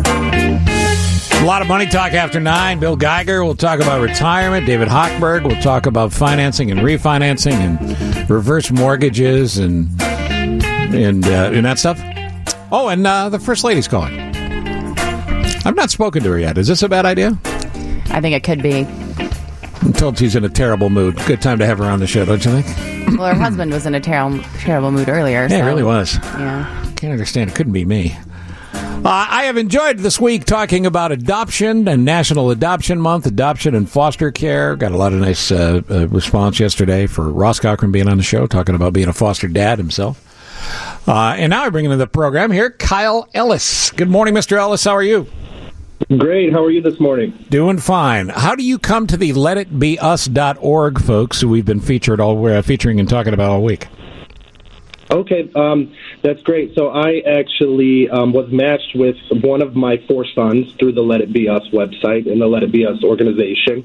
A lot of money talk after nine. Bill Geiger will talk about retirement. David Hochberg will talk about financing and refinancing and reverse mortgages and and, uh, and that stuff. Oh, and uh, the First Lady's calling. I've not spoken to her yet. Is this a bad idea? I think it could be. I'm told she's in a terrible mood. Good time to have her on the show, don't you think? Well, her husband was in a terrible, terrible mood earlier. Yeah, so. it really was. Yeah. Can't understand. It couldn't be me. Uh, I have enjoyed this week talking about adoption and National Adoption Month, adoption and foster care. Got a lot of nice uh, uh, response yesterday for Ross Cochran being on the show, talking about being a foster dad himself. Uh, and now I bring into the program here Kyle Ellis. Good morning, Mister Ellis. How are you? Great. How are you this morning? Doing fine. How do you come to the let it be us dot org folks who we've been featured all uh, featuring and talking about all week? Okay, um, that's great. So I actually um, was matched with one of my four sons through the Let It Be Us website and the Let It Be Us organization.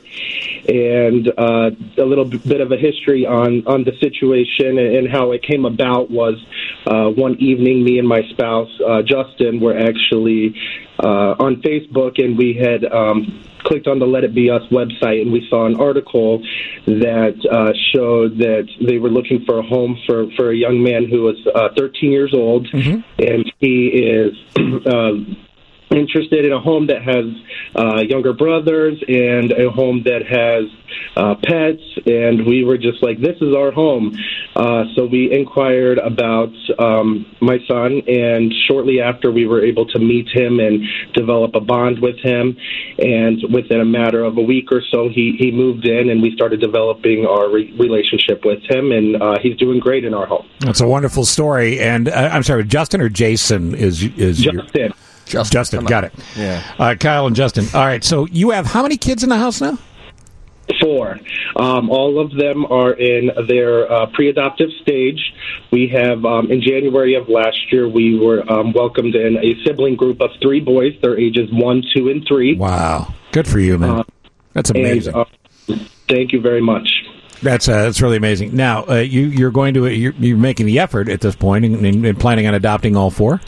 And uh, a little bit of a history on, on the situation and how it came about was uh, one evening, me and my spouse, uh, Justin, were actually uh, on Facebook, and we had um, clicked on the Let It Be Us website, and we saw an article that uh, showed that they were looking for a home for, for a young man who was uh, thirteen years old, mm-hmm. and he is uh, interested in a home that has uh, younger brothers and a home that has uh, pets, and we were just like, this is our home. Uh, so we inquired about um, my son, and shortly after we were able to meet him and develop a bond with him, and within a matter of a week or so, he, he moved in, and we started developing our re- relationship with him, and uh, he's doing great in our home. That's a wonderful story. And uh, I'm sorry, Justin or Jason is is Justin. Your... Justin, Justin got it. Yeah. Uh, Kyle and Justin. All right, so you have how many kids in the house now? Four. Um, all of them are in their uh, pre-adoptive stage. We have, um, in January of last year, we were um, welcomed in a sibling group of three boys. Their ages one, two, and three. Wow. Good for you, man. Uh, That's amazing. And, uh, thank you very much. That's uh, that's really amazing. Now, uh, you, you're going to, you're, you're making the effort at this point and, and planning on adopting all four?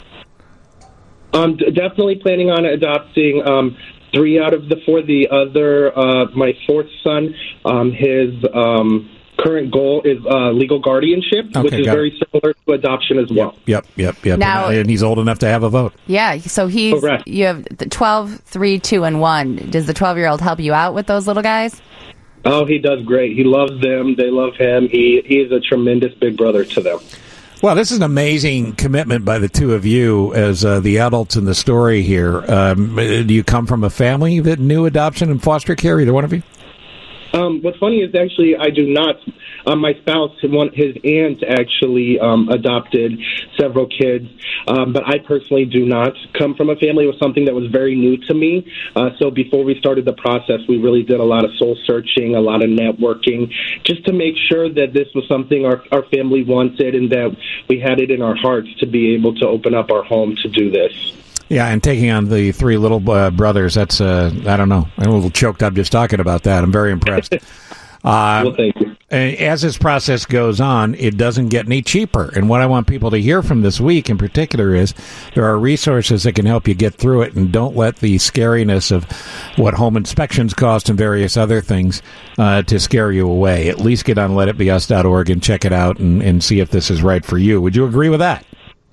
Um, d- definitely planning on adopting um, three out of the four. The other, uh, my fourth son, um, his um, current goal is uh, legal guardianship, Okay, which is got very it. similar to adoption as well. Yep, yep, yep. Now- and, and he's old enough to have a vote. Yeah, so he's, Correct. you have the twelve, three, two, and one. Does the twelve-year-old help you out with those little guys? Oh, he does great. He loves them. They love him. He he is a tremendous big brother to them. Well, this is an amazing commitment by the two of you as uh, the adults in the story here. Um, do you come from a family that knew adoption and foster care, either one of you? Um, what's funny is actually I do not. Um, my spouse, one, his aunt, actually um, adopted several kids, um, but I personally do not come from a family. It was something that was very new to me. Uh, so before we started the process, we really did a lot of soul searching, a lot of networking, just to make sure that this was something our, our family wanted and that we had it in our hearts to be able to open up our home to do this. Yeah, and taking on the three little uh, brothers, that's, uh, I don't know, I'm a little choked up just talking about that. I'm very impressed. Uh, well, thank you. As this process goes on, it doesn't get any cheaper. And what I want people to hear from this week in particular is there are resources that can help you get through it, and don't let the scariness of what home inspections cost and various other things uh, to scare you away. At least get on let it be us dot org and check it out and, and see if this is right for you. Would you agree with that?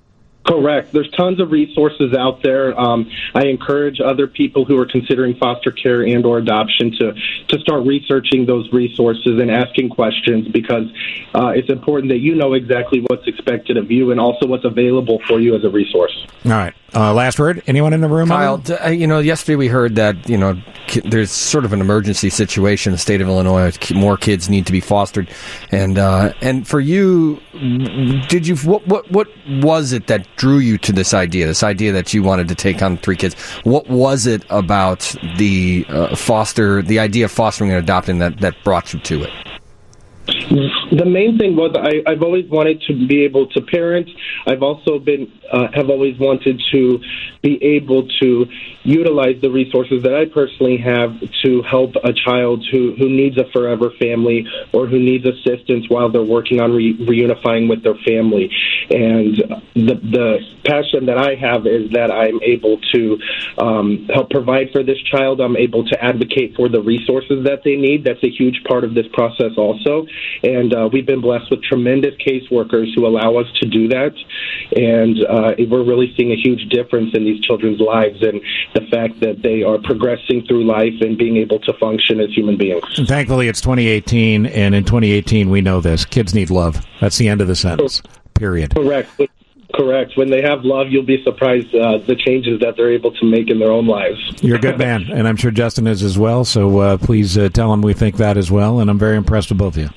Correct. There's tons of resources out there. Um, I encourage other people who are considering foster care and or adoption to, to start researching those resources and asking questions, because uh, it's important that you know exactly what's expected of you and also what's available for you as a resource. All right. Uh, last word. Anyone in the room? Kyle, d- uh, you know, yesterday we heard that, you know, ki- there's sort of an emergency situation in the state of Illinois. Ki- More kids need to be fostered. And uh, and for you, did you, what, what, what was it that drew you to this idea, this idea that you wanted to take on three kids? What was it about the uh, foster, the idea of fostering and adopting that, that brought you to it? The main thing was I, I've always wanted to be able to parent. I've also been uh, have always wanted to be able to utilize the resources that I personally have to help a child who, who needs a forever family or who needs assistance while they're working on re- reunifying with their family. And the the passion that I have is that I'm able to um, help provide for this child. I'm able to advocate for the resources that they need. That's a huge part of this process also. And uh, we've been blessed with tremendous caseworkers who allow us to do that. And uh, we're really seeing a huge difference in these children's lives and the fact that they are progressing through life and being able to function as human beings. And thankfully, it's twenty eighteen, and in twenty eighteen, we know this. Kids need love. That's the end of the sentence, period. Correct. Correct. When they have love, you'll be surprised uh, the changes that they're able to make in their own lives. You're a good man, and I'm sure Justin is as well, so uh, please uh, tell him we think that as well, and I'm very impressed with both of you.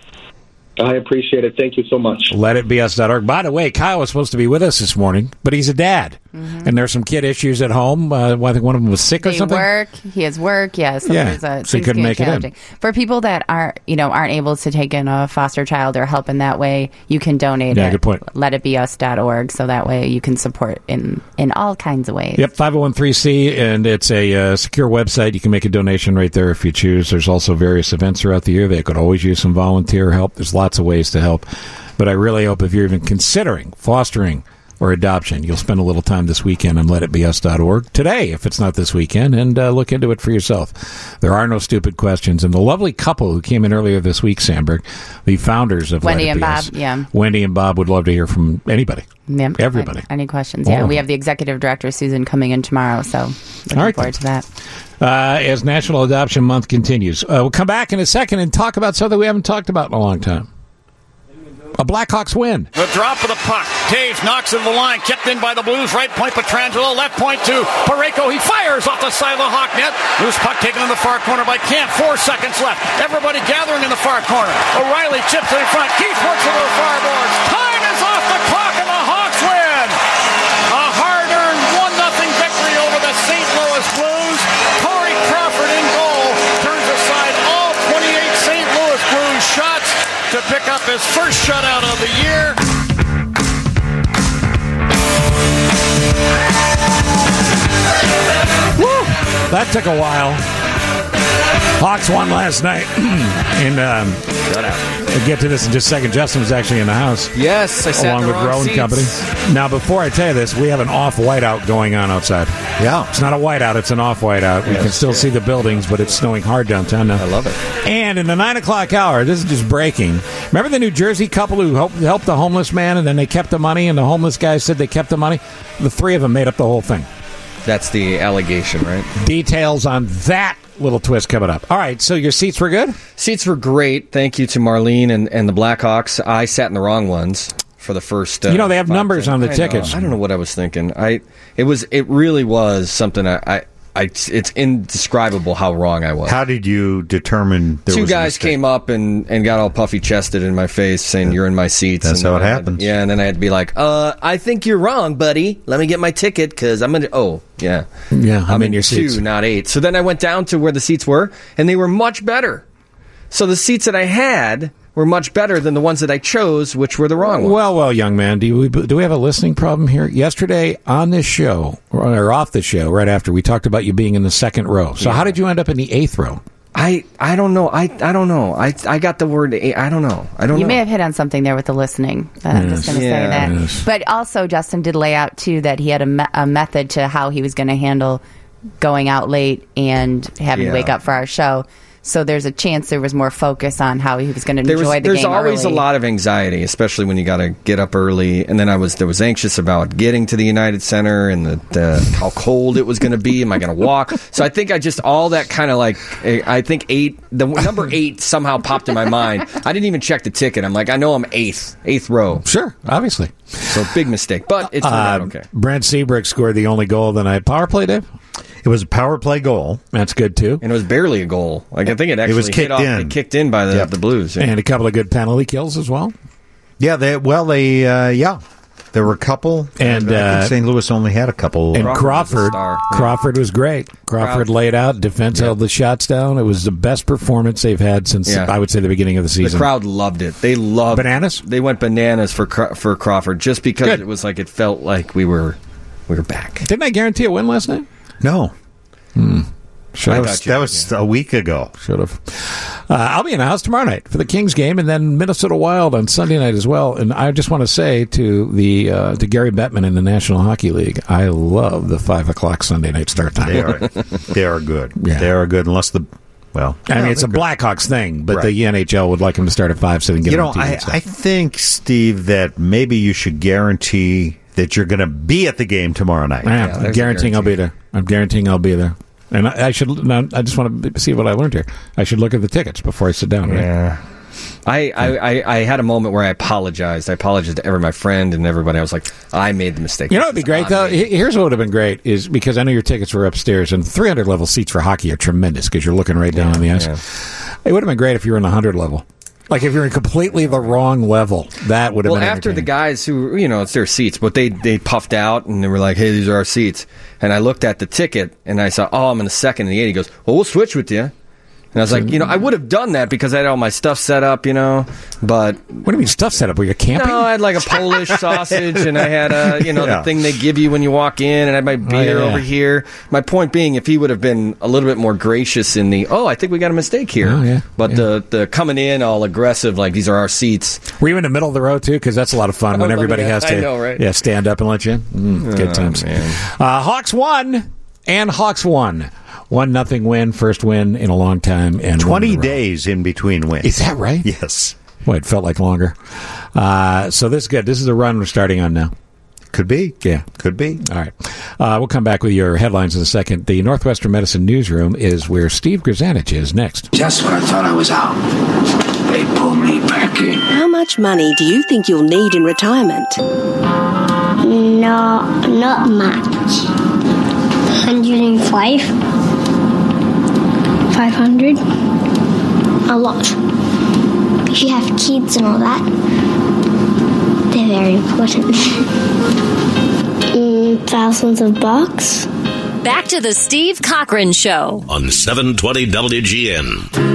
I appreciate it. Thank you so much. let it be us dot org. By the way, Kyle was supposed to be with us this morning, but he's a dad. Mm-hmm. And there's some kid issues at home. Uh, I think one of them was sick or they something. Work. He has work. Yeah. So, yeah. there's a, so he couldn't make it in. For people that aren't, you know, aren't able to take in a foster child or help in that way, you can donate yeah, at good point. let it be us dot org. So that way you can support in, in all kinds of ways. Yep, five oh one three C, and it's a uh, secure website. You can make a donation right there if you choose. There's also various events throughout the year. They could always use some volunteer help. There's lots of ways to help. But I really hope if you're even considering fostering or adoption, you'll spend a little time this weekend on let it be us dot org today, if it's not this weekend, and uh, look into it for yourself. There are no stupid questions. And the lovely couple who came in earlier this week, Sandberg, the founders of Wendy Let It and Be Bob, Us, yeah. Wendy and Bob would love to hear from anybody. Yeah, Everybody. Any questions? All Yeah, of we them. have the executive director, Susan, coming in tomorrow, so looking All right, forward to that. Uh, as National Adoption Month continues. Uh, we'll come back in a second and talk about something we haven't talked about in a long time. A Blackhawks win. The drop of the puck. Taves knocks it to the line. Kept in by the Blues. Right point, Pietrangelo. Left point to Parayko. He fires off the side of the Hawk net. Loose puck taken in the far corner by Camp. Four seconds left. Everybody gathering in the far corner. O'Reilly chips it in front. Keith works it to the far boards. Time is off the clock, and the Hawks win. A hard-earned one nothing victory over the Saint Louis Blues. Corey Crawford in goal turns aside all twenty-eight Saint Louis Blues shots to pick up his first shutout of the year. Woo! That took a while. Hawks won last night. and um, we'll get to this in just a second. Justin was actually in the house. Yes, I sat along in the with wrong Rowan seats. Company. Now, before I tell you this, we have an off whiteout going on outside. Yeah. It's not a whiteout, it's an off whiteout. We Yes, can still yeah. see the buildings, but it's snowing hard downtown now. I love it. And in the nine o'clock hour, this is just breaking. Remember the New Jersey couple who helped, helped the homeless man and then they kept the money and the homeless guy said they kept the money? The three of them made up the whole thing. That's the allegation, right? Details on that little twist coming up. All right, so your seats were good? Seats were great. Thank you to Marlene and, and the Blackhawks. I sat in the wrong ones for the first. Uh, You know, they have five, numbers ten. on the I tickets. Know. I don't know what I was thinking. I it was it really was something. I, I I it's indescribable how wrong I was. How did you determine there Two was a guys mistake? came up and, and got all puffy chested in my face, saying you're in my seats. That's and how it I had- happens. Yeah, and then I had to be like, "Uh, I think you're wrong, buddy. Let me get my ticket because I'm gonna." Oh, yeah, Yeah, I'm, I'm in your two, seats. not eight. So then I went down to where the seats were, and they were much better. So the seats that I had were much better than the ones that I chose, which were the wrong ones. Well, well, young man, do we do we have a listening problem here? Yesterday on this show, or, or off the show, right after, we talked about you being in the second row. So Yeah. how did you end up in the eighth row? I I don't know. I I don't know. I I got the word. eight. I don't know. I don't You know. may have hit on something there with the listening. But I'm just Yes. going to Yeah. say that. Yes. But also, Justin did lay out, too, that he had a, me- a method to how he was going to handle going out late and having Yeah. to wake up for our show. So there's a chance there was more focus on how he was going to There enjoy was, the there's game always early. a lot of anxiety, especially when you got to get up early. And then I was there was anxious about getting to the United Center and the, the, how cold it was going to be. Am I going to walk? So I think I just all that kind of like I think eight the number eight somehow popped in my mind. I didn't even check the ticket. I'm like I know I'm eighth eighth row. Sure, obviously. So big mistake, but it's Uh, okay. Brent Seabrook scored the only goal of the night. Power play, Dave? It was a power play goal. That's good, too. And it was barely a goal. Like I think it actually was hit kicked off, in. It kicked in by the, Yep. the Blues. Yeah. And a couple of good penalty kills as well. Yeah, they well, they uh, yeah, there were a couple, And, I think uh, Saint Louis only had a couple. And Crawford Crawford, was a star. Yeah. Crawford was great. Crawford Crowd. laid out. Defense held the shots down. It was the best performance they've had since, Yeah. I would say, the beginning of the The season. crowd loved it. They loved Bananas? They went bananas for Cra- for Crawford just because Good. it was like it felt like we were we were back. Didn't I guarantee a win last night? No, Hmm. Should that have. was, that was a week ago. Should have. Uh, I'll be in the house tomorrow night for the Kings game, and then Minnesota Wild on Sunday night as well. And I just want to say to the uh, to Gary Bettman in the National Hockey League, I love the five o'clock Sunday night start time. They are they are good. Yeah. They are good. Unless the well, I mean, no, it's a they're good. Blackhawks thing, but Right. the N H L would like him to start at five, so they can get You him know, on T V I, and stuff. I think, Steve, that maybe you should guarantee that you're going to be at the game tomorrow night. I am. Yeah, I'm there's a guaranteeing I'll be guarantee. there. I'm guaranteeing I'll be there. And I, I should. Now, I just want to see what I learned here. I should look at the tickets before I sit down. Right? Yeah. I, I, I, I had a moment where I apologized. I apologized to every my friend and everybody. I was like, I made the mistake. You know, it'd be great It's though. on me. He- Here's what would have been great is because I know your tickets were upstairs, and three hundred level seats for hockey are tremendous because you're looking right down on the ice. yeah. It would have been great if you were in the one hundred level. Like if you're in completely the wrong level, that would have Well, been after the entertaining. guys who, you know, it's their seats, but they, they puffed out and they were like, hey, these are our seats. And I looked at the ticket and I saw, oh, I'm in the second and the eight. He goes, well, we'll switch with you. And I was like, you know, I would have done that because I had all my stuff set up, you know, but... What do you mean stuff set up? Were you camping? No, I had like a Polish sausage and I had, a, you know, Yeah. the thing they give you when you walk in and I had my beer yeah. over here. My point being, if he would have been a little bit more gracious in the, oh, I think we got a mistake here. Oh, yeah. But Yeah. the, the coming in all aggressive, like these are our seats. Were you in the middle of the row too? Because that's a lot of fun when Oh, everybody yeah, has to I know, right? yeah stand up and let you in. Mm, good Oh, times. man. Uh, Hawks won and Hawks won. One nothing win, first win in a long time, and Twenty one in a row. days in between wins. Is that right? Yes. Boy, it felt like longer. Uh, so this is good. This is the run we're starting on now. Could be. Yeah. Could be. All right. Uh, we'll come back with your headlines in a second. The Northwestern Medicine Newsroom is where Steve Grzanich is next. Just when I thought I was out, they pulled me back in. How much money do you think you'll need in retirement? No, not much. one hundred five. five hundred. A lot. If you have kids and all that, they're very important. mm, thousands of bucks. Back to the Steve Cochran Show on seven twenty W G N.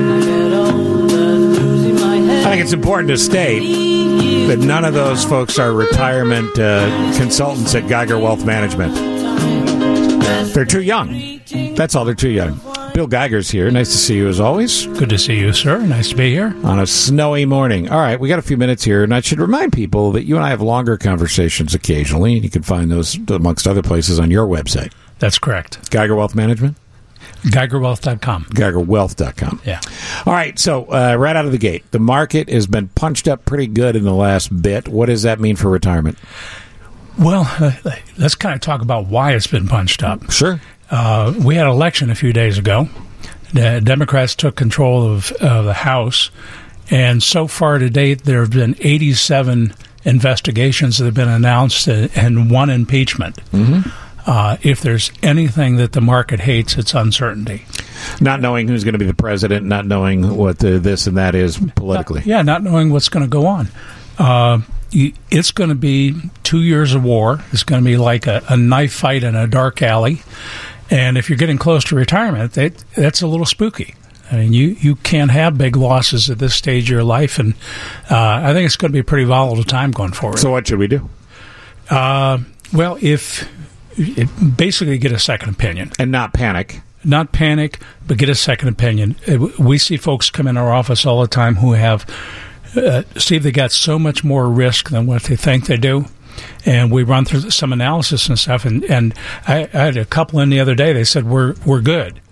I think it's important to state that none of those folks are retirement uh, consultants at Geiger Wealth Management. They're too young. That's all. They're too young. Bill Geiger's here. Nice to see you as always. Good to see you, sir. Nice to be here. On a snowy morning. All right, we got a few minutes here, and I should remind people that you and I have longer conversations occasionally, and you can find those, amongst other places, on your website. That's correct. Geiger Wealth Management? Geiger Wealth dot com. Geiger Wealth dot com. Yeah. All right, so uh, right out of the gate, the market has been punched up pretty good in the last bit. What does that mean for retirement? Well, uh, let's kind of talk about why it's been punched up. Sure. Uh, we had an election a few days ago. The Democrats took control of uh, the House, and so far to date, there have been eighty-seven investigations that have been announced and, and one impeachment. Mm-hmm. Uh, if there's anything that the market hates, it's uncertainty. Not knowing who's going to be the president, not knowing what the, this and that is politically. Yeah, not knowing what's going to go on. Uh, you, it's going to be two years of war. It's going to be like a, a knife fight in a dark alley. And if you're getting close to retirement, that, that's a little spooky. I mean, you, you can't have big losses at this stage of your life. And uh, I think it's going to be a pretty volatile time going forward. So what should we do? Uh, well, if... It, basically get a second opinion. And not panic. Not panic, but get a second opinion. We see folks come in our office all the time who have, uh, Steve, they got so much more risk than what they think they do. And we run through some analysis and stuff. And, and I, I had a couple in the other day. They said, we're we're good.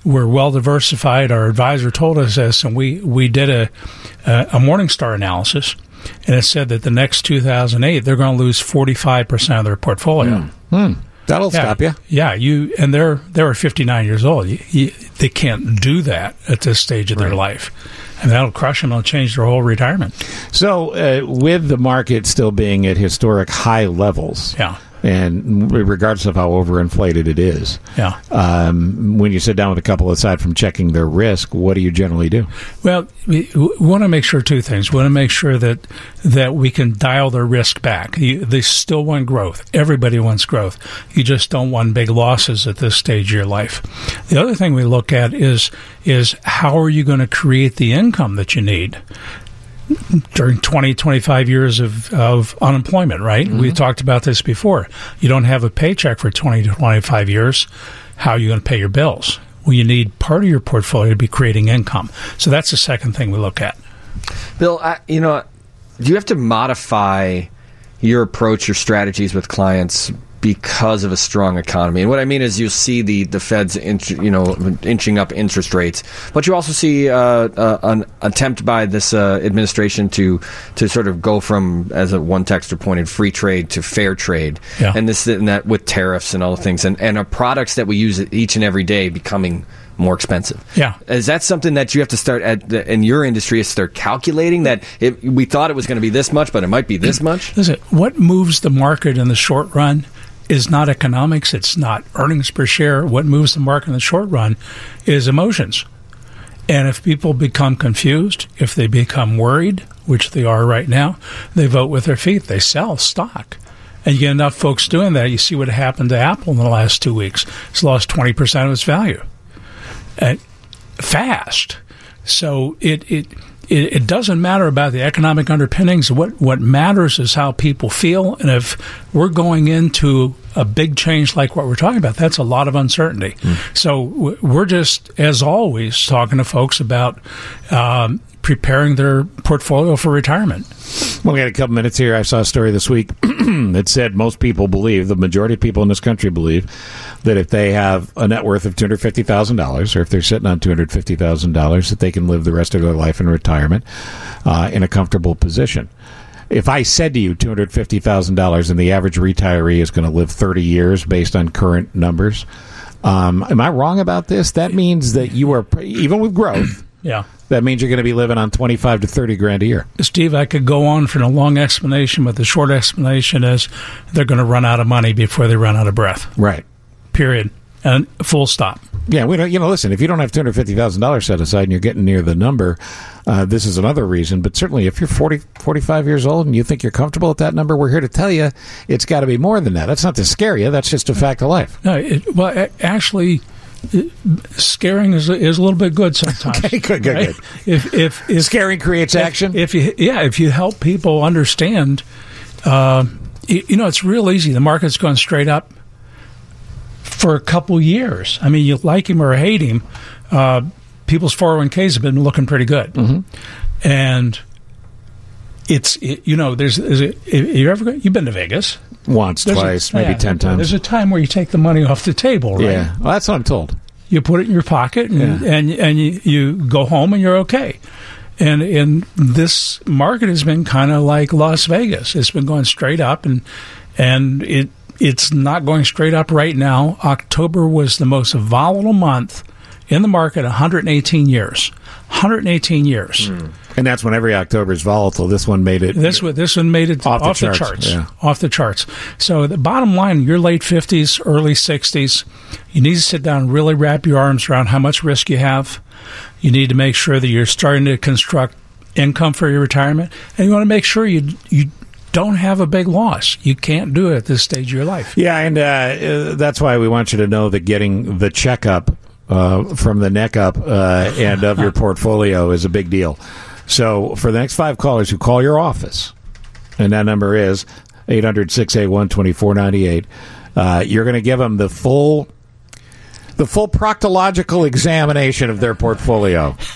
we're well diversified. Our advisor told us this, and we, we did a, a, a Morningstar analysis, and it said that the next two thousand eight, they're going to lose forty-five percent of their portfolio. Mm. Hmm. That'll yeah, stop you. Yeah, you and they're they're fifty-nine years old. You, you, they can't do that at this stage of their life, and that'll crush them. It'll change their whole retirement. So, uh, with the market still being at historic high levels, yeah. and regardless of how overinflated it is, yeah. Um, when you sit down with a couple, aside from checking their risk, what do you generally do? Well, we, we want to make sure two things. We want to make sure that that we can dial their risk back. You, they still want growth. Everybody wants growth. You just don't want big losses at this stage of your life. The other thing we look at is is how are you going to create the income that you need during twenty, twenty-five years of, of unemployment, right? Mm-hmm. We talked about this before. You don't have a paycheck for twenty to twenty-five years. How are you going to pay your bills? Well, you need part of your portfolio to be creating income. So that's the second thing we look at. Bill, I, you know, do you have to modify your approach, your strategies with clients because of a strong economy? And what I mean is you see the, the Fed's inch, you know, inching up interest rates, but you also see uh, uh, an attempt by this uh, administration to to sort of go from, as a one texter pointed, free trade to fair trade, yeah. and this and that with tariffs and all the things, and, and our products that we use each and every day becoming more expensive. Yeah. Is that something that you have to start at the, in your industry, is start calculating that it, we thought it was going to be this much, but it might be this much? Listen, what moves the market in the short run is not economics. It's not earnings per share. What moves the market in the short run is emotions. And if people become confused, if they become worried, which they are right now, they vote with their feet. They sell stock. And you get enough folks doing that, you see what happened to Apple in the last two weeks. It's lost twenty percent of its value. And fast. So it, it it it doesn't matter about the economic underpinnings. What what matters is how people feel. And if we're going into a big change like what we're talking about, that's a lot of uncertainty. Mm. So we're just, as always, talking to folks about um, preparing their portfolio for retirement. Well, we got a couple minutes here. I saw a story this week that said most people believe, the majority of people in this country believe, that if they have a net worth of two hundred fifty thousand dollars, or if they're sitting on two hundred fifty thousand dollars, that they can live the rest of their life in retirement uh, in a comfortable position. If I said to you two hundred fifty thousand dollars and the average retiree is going to live thirty years based on current numbers, um, am I wrong about this? That means that you are, even with growth, yeah, that means you're going to be living on twenty-five to thirty grand a year. Steve, I could go on for a long explanation, but the short explanation is they're going to run out of money before they run out of breath. Right. Period. And full stop. Yeah, we don't. You know, listen, if you don't have two hundred fifty thousand dollars set aside and you're getting near the number, uh, this is another reason. But certainly, if you're forty, forty-five years old and you think you're comfortable at that number, we're here to tell you it's got to be more than that. That's not to scare you. That's just a fact of life. No, it, well, a- actually, it, scaring is is a little bit good sometimes. Okay, good, good, right? good. If, if, if scaring creates if, action. If you, yeah, if you help people understand, uh, you, you know, it's real easy. The market's going straight up for a couple years. I mean, you like him or hate him, uh, people's four oh one k's have been looking pretty good. Mm-hmm. And it's, it, you know, there's, there's a, you ever, you've been to Vegas? Once, There's twice, a, maybe yeah, ten times. There's a time where you take the money off the table, right? Yeah, well, that's what I'm told. You put it in your pocket and, Yeah. and, and you, you go home and you're okay. And and this market has been kind of like Las Vegas. It's been going straight up, and and it it's not going straight up right now. October was the most volatile month in the market, one hundred eighteen years. one hundred eighteen years. Mm. And that's when every October is volatile. This one made it. This one, this one made it off, off, the the charts. charts. Yeah. Off the charts. So the bottom line, your late fifties, early sixties, you need to sit down and really wrap your arms around how much risk you have. You need to make sure that you're starting to construct income for your retirement, and you want to make sure you you don't have a big loss. You can't do it at this stage of your life. Yeah, and uh, that's why we want you to know that getting the checkup uh, from the neck up uh, end of your portfolio is a big deal. So for the next five callers who call your office, and that number is eight hundred, six eight one, two four nine eight, uh, you're going to give them the full the full proctological examination of their portfolio.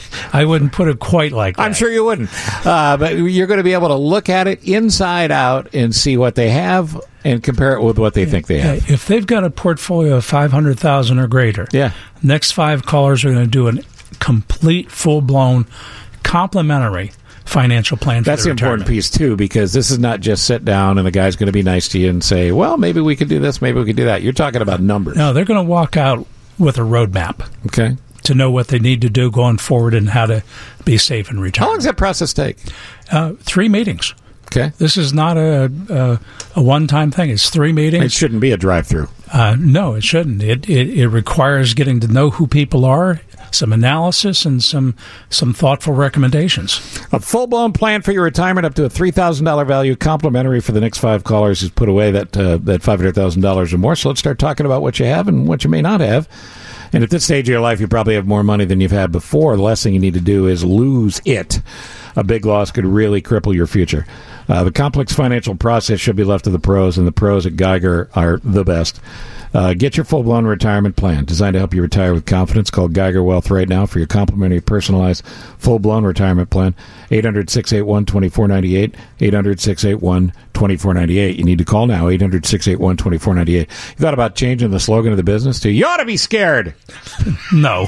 I wouldn't put it quite like that. I'm sure you wouldn't. Uh, but you're going to be able to look at it inside out and see what they have and compare it with what they think they have. Yeah, if they've got a portfolio of five hundred thousand dollars or greater, yeah. next five callers are going to do a complete, full-blown, complimentary financial plan for That's the retirement. important piece, too, because this is not just sit down and the guy's going to be nice to you and say, well, maybe we could do this, maybe we could do that. You're talking about numbers. No, they're going to walk out with a roadmap. Okay. To know what they need to do going forward and how to be safe in retirement. How long does that process take? Uh, three meetings. Okay. This is not a a, a one-time thing. It's three meetings. It shouldn't be a drive-through. Uh, no, it shouldn't. It, it it requires getting to know who people are, some analysis, and some some thoughtful recommendations. A full-blown plan for your retirement up to a three thousand dollars value, complimentary for the next five callers who's put away that uh, that five hundred thousand dollars or more. So let's start talking about what you have and what you may not have. And at this stage of your life, you probably have more money than you've had before. The last thing you need to do is lose it. A big loss could really cripple your future. Uh, the complex financial process should be left to the pros, and the pros at Geiger are the best. Uh, get your full-blown retirement plan designed to help you retire with confidence. Call Geiger Wealth right now for your complimentary personalized full-blown retirement plan. eight hundred, six eight one, two four nine eight. eight hundred, six eight one, two four nine eight. You need to call now. eight hundred, six eight one, two four nine eight. You thought about changing the slogan of the business to, you ought to be scared. No.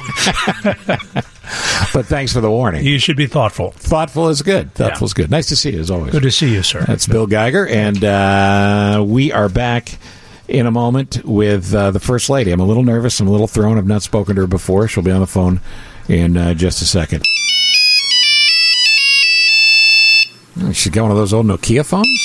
But thanks for the warning. You should be thoughtful. Thoughtful is good. Thoughtful yeah. is good. Nice to see you, as always. Good to see you, sir. That's Bill Geiger, and uh, we are back in a moment with uh, the First Lady. I'm a little nervous. I'm a little thrown. I've not spoken to her before. She'll be on the phone in uh, just a second. Oh, she's got one of those old Nokia phones?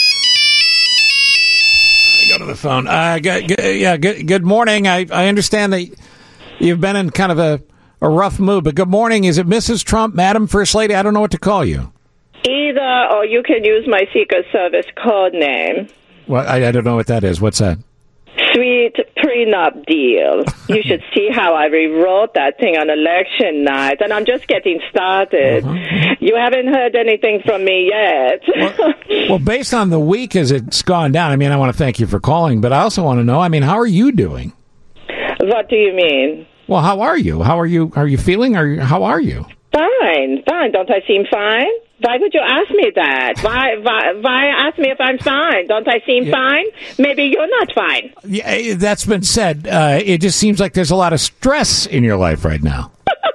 I go to the phone. Uh, good, good, yeah, good, good morning. I, I understand that you've been in kind of a, a rough mood, but good morning. Is it Missus Trump, Madam First Lady? I don't know what to call you. Either, or you can use my Secret Service code name. Well, I, I don't know what that is. What's that? Sweet prenup deal. You should see how I rewrote that thing on election night, and I'm just getting started. Uh-huh. You haven't heard anything from me yet. well, well, based on the week as it's gone down, I mean, I want to thank you for calling, but I also want to know, I mean, how are you doing? What do you mean? Well, how are you? How are you? Are you feeling? Are you, how are you? Fine, fine. Don't I seem fine? Why would you ask me that? Why, why, why ask me if I'm fine? Don't I seem yeah. fine? Maybe you're not fine. Yeah, that's been said. Uh, it just seems like there's a lot of stress in your life right now.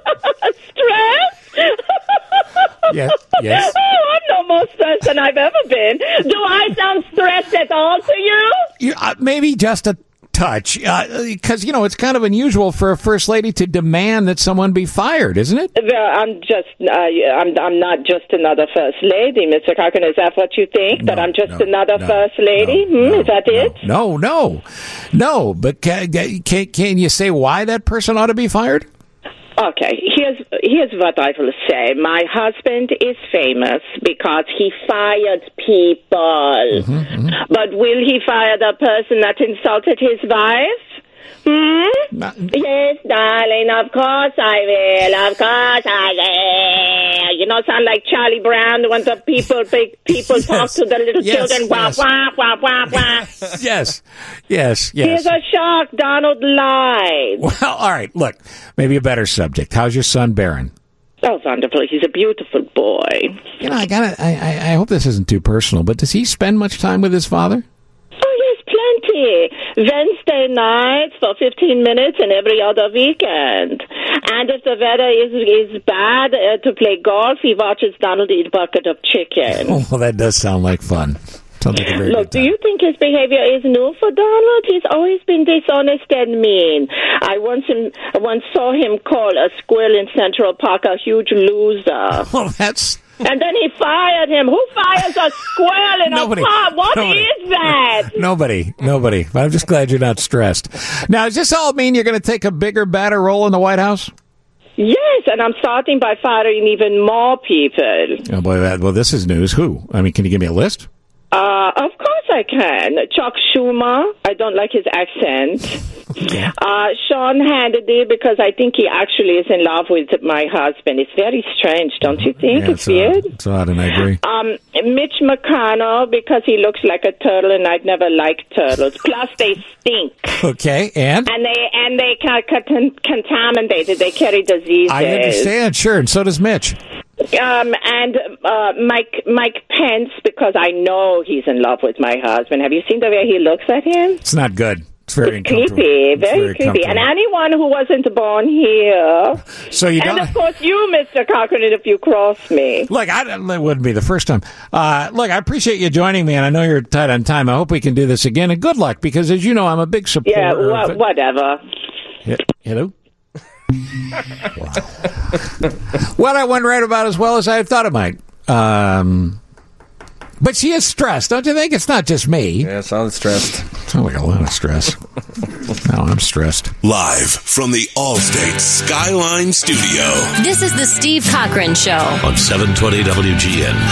Stress? Yes. Yes. Oh, I'm no more stressed than I've ever been. Do I sound stressed at all to you? you uh, maybe just a touch, because uh, you know it's kind of unusual for a first lady to demand that someone be fired, isn't it? Well, I'm just, uh, I'm, I'm not just another first lady, Mister Cochran. Is that what you think? No, that I'm just no, another no, first lady? No, hmm? no, Is that no, it? No, no, no. But can, can can you say why that person ought to be fired? Okay, here's here's what I will say. My husband is famous because he fired people. Mm-hmm, mm-hmm. But will he fire the person that insulted his wife? Hmm? Not- yes, darling, of course I will. Of course I will. You know, sound like Charlie Brown when the people big people yes. talk to the little yes, children. Wah, yes. wah, wah, wah, wah. Yes, yes, yes. Here's a shock. Donald lied. Well, all right, look, maybe a better subject. How's your son, Barron? Oh, wonderful. He's a beautiful boy. You know, I gotta, I, I, I hope this isn't too personal, but does he spend much time with his father? Oh, yes, plenty. Wednesday nights for fifteen minutes and every other weekend. And if the weather is is bad uh, to play golf, he watches Donald eat a bucket of chicken. Oh, well, that does sound like fun. Sounds like a very Look, good time. do you think his behavior is new for Donald? He's always been dishonest and mean. I once him, I once saw him call a squirrel in Central Park a huge loser. Well, that's... And then he fired him. Who fires a squirrel in Nobody. a park? What Nobody. is that? Nobody. Nobody. But I'm just glad you're not stressed. Now, does this all mean you're going to take a bigger, badder role in the White House? Yes, and I'm starting by firing even more people. Oh, boy, that, well, this is news. Who? I mean, can you give me a list? Uh, of course I can. Chuck Schumer, I don't like his accent. Uh, Sean Hannity, because I think he actually is in love with my husband. It's very strange, don't you think? Yeah, it's weird. Odd. It's odd, and I agree. Um, Mitch McConnell, because he looks like a turtle, and I'd never liked turtles. Plus, they stink. Okay, and? And they and they ca- ca- contaminated. They carry diseases. I understand, sure, and so does Mitch. Um, and uh, Mike Mike Pence, because I know he's in love with my husband. Have you seen the way he looks at him? It's not good. It's very It's creepy, It's very, very creepy. And anyone who wasn't born here. So you and don't- of course you, Mister Cochran, if you cross me. Look, I, it wouldn't be the first time. Uh, look, I appreciate you joining me, and I know you're tight on time. I hope we can do this again, and good luck, because as you know, I'm a big supporter. Yeah, of wha- it. whatever. Hello? Well, I went right about as well as I thought it might. Um, but she is stressed, don't you think? It's not just me. Yeah, sounds stressed. Sounds like a lot of stress. No, I'm stressed. Live from the Allstate Skyline Studio This is the Steve Cochran Show. on seven twenty W G N.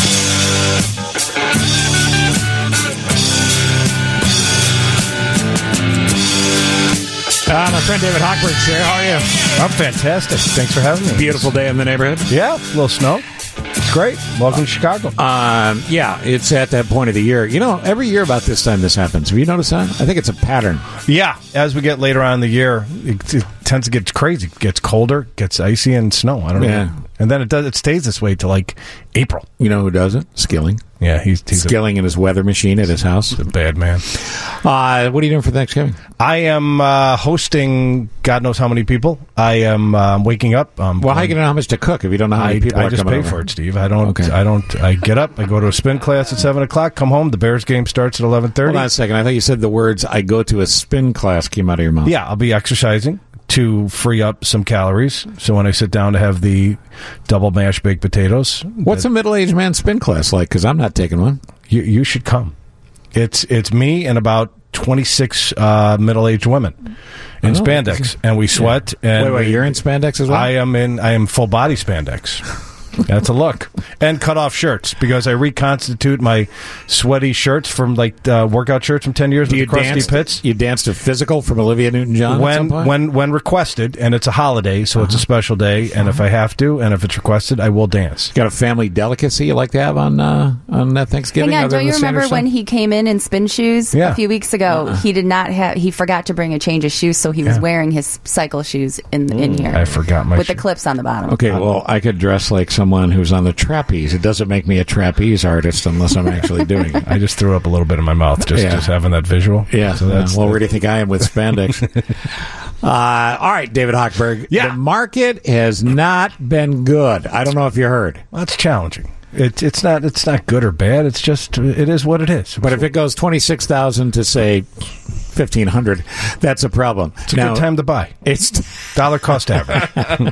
Uh, my friend David Hochberg's here. How are you? I'm fantastic. Thanks for having me. Beautiful day in the neighborhood. Yeah, a little snow. It's great. Welcome to Chicago. Um, yeah, it's at that point of the year. You know, every year about this time this happens. Have you noticed that? I think it's a pattern. Yeah, as we get later on in the year, it, it tends to get crazy. It gets colder, gets icy, and snow. I don't Yeah. know. And then it does. It stays this way till like April. You know who does it? Skilling. Yeah, he's, he's Skilling in his weather machine at his house. a bad man. Uh, what are you doing for Thanksgiving? I am uh, hosting God knows how many people. I am um, waking up. Um, Well, how are you going to know how much to cook if you don't know how many I, people I are just coming pay over? for it, Steve. I don't. Okay. I don't. I get up. I go to a spin class at seven o'clock. Come home. The Bears game starts at eleven thirty. Hold on a second. I thought you said the words "I go to a spin class" came out of your mouth. Yeah, I'll be exercising to free up some calories. So when I sit down to have the double mashed baked potatoes, What's a middle-aged man spin class like? Because I'm not taking one. you, you should come. It's it's me and about twenty-six uh, middle-aged women in Oh, spandex, and we sweat. And Wait, wait, we- you're in spandex as well? I am in. I am full body spandex. That's a look. And cut off shirts because I reconstitute my sweaty shirts from like uh, workout shirts from ten years Do with you the crusty dance? pits. You danced to "Physical" from Olivia Newton-John at some When point? when when requested, and it's a holiday, so Uh-huh. it's a special day. And if I have to, and if it's requested, I will dance. Got a family delicacy you like to have on uh, on uh, Thanksgiving? Hang on, other don't than you the remember Sanders when stuff? he came in in spin shoes Yeah. a few weeks ago? Uh-uh. He did not have. He forgot to bring a change of shoes, so he was Yeah. wearing his cycle shoes in in here. I forgot my with the shoe- clips on the bottom. Okay, well, I could dress like someone who's on the trapeze. It doesn't make me a trapeze artist unless I'm actually doing it. I just threw up a little bit in my mouth just, Yeah. just having that visual. Yeah. So that's, uh, well, where do you think I am with spandex? uh, all right, David Hochberg. Yeah. The market has not been good. I don't know if you heard. that's challenging. It, it's not it's not good or bad. It's just it is what it is. But if it goes twenty-six thousand to, say, fifteen hundred, that's a problem. It's a good time to buy. It's dollar cost average.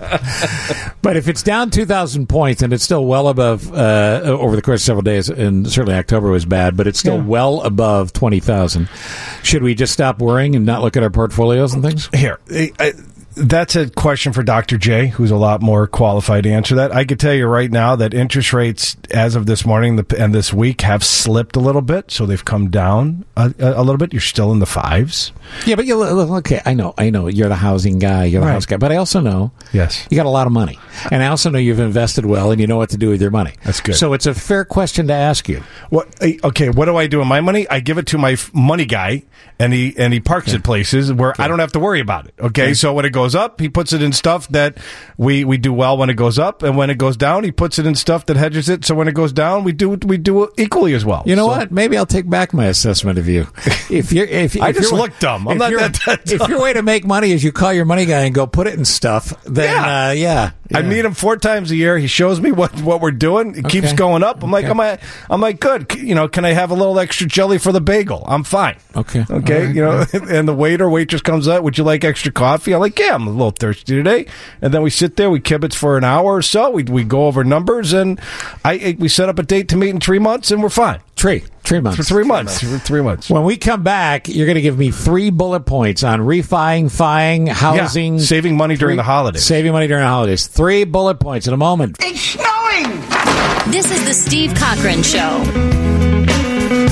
But if it's down two thousand points and it's still well above uh, over the course of several days, and certainly October was bad, but it's still Yeah. well above twenty thousand, should we just stop worrying and not look at our portfolios and things? Here, I, I, that's a question for Doctor J, who's a lot more qualified to answer that. I could tell you right now that interest rates, as of this morning the, and this week, have slipped a little bit, so they've come down a, a little bit. You're still in the fives. Yeah, but you look, okay, I know, I know. You're the housing guy, you're the Right. house guy, but I also know Yes. you got a lot of money. And I also know you've invested well and you know what to do with your money. That's good. So it's a fair question to ask you. What? eh, Okay, what do I do with my money? I give it to my f- money guy, and he and he parks it places where I don't have to worry about it. Okay, Okay. so when it goes up, he puts it in stuff that we, we do well when it goes up, and when it goes down, he puts it in stuff that hedges it. So when it goes down, we do we do it equally as well. You know So- what? Maybe I'll take back my assessment of you. If you're, if, I if just you're- look dumb. I'm if not you're- that- that If dumb. your way to make money is you call your money guy and go put it in stuff, then Yeah. uh, yeah, I yeah. meet him four times a year. He shows me what, what we're doing. It keeps Okay. going up. I'm like, Okay. am I? I'm like, good. C- You know, can I have a little extra jelly for the bagel? I'm fine. Okay. Okay. All right. You know, and the waiter, waitress comes up. Would you like extra coffee? I'm like, yeah, I'm a little thirsty today. And then we sit there, we kibitz for an hour or so. We we go over numbers, and I we set up a date to meet in three months, and we're fine. Three, three months. For three months. For three months. When we come back, you're going to give me three bullet points on refiing, fying, housing, Yeah, saving money during three- the holidays. Saving money during the holidays. Three bullet points in a moment. It's snowing! This is the Steve Cochran Show.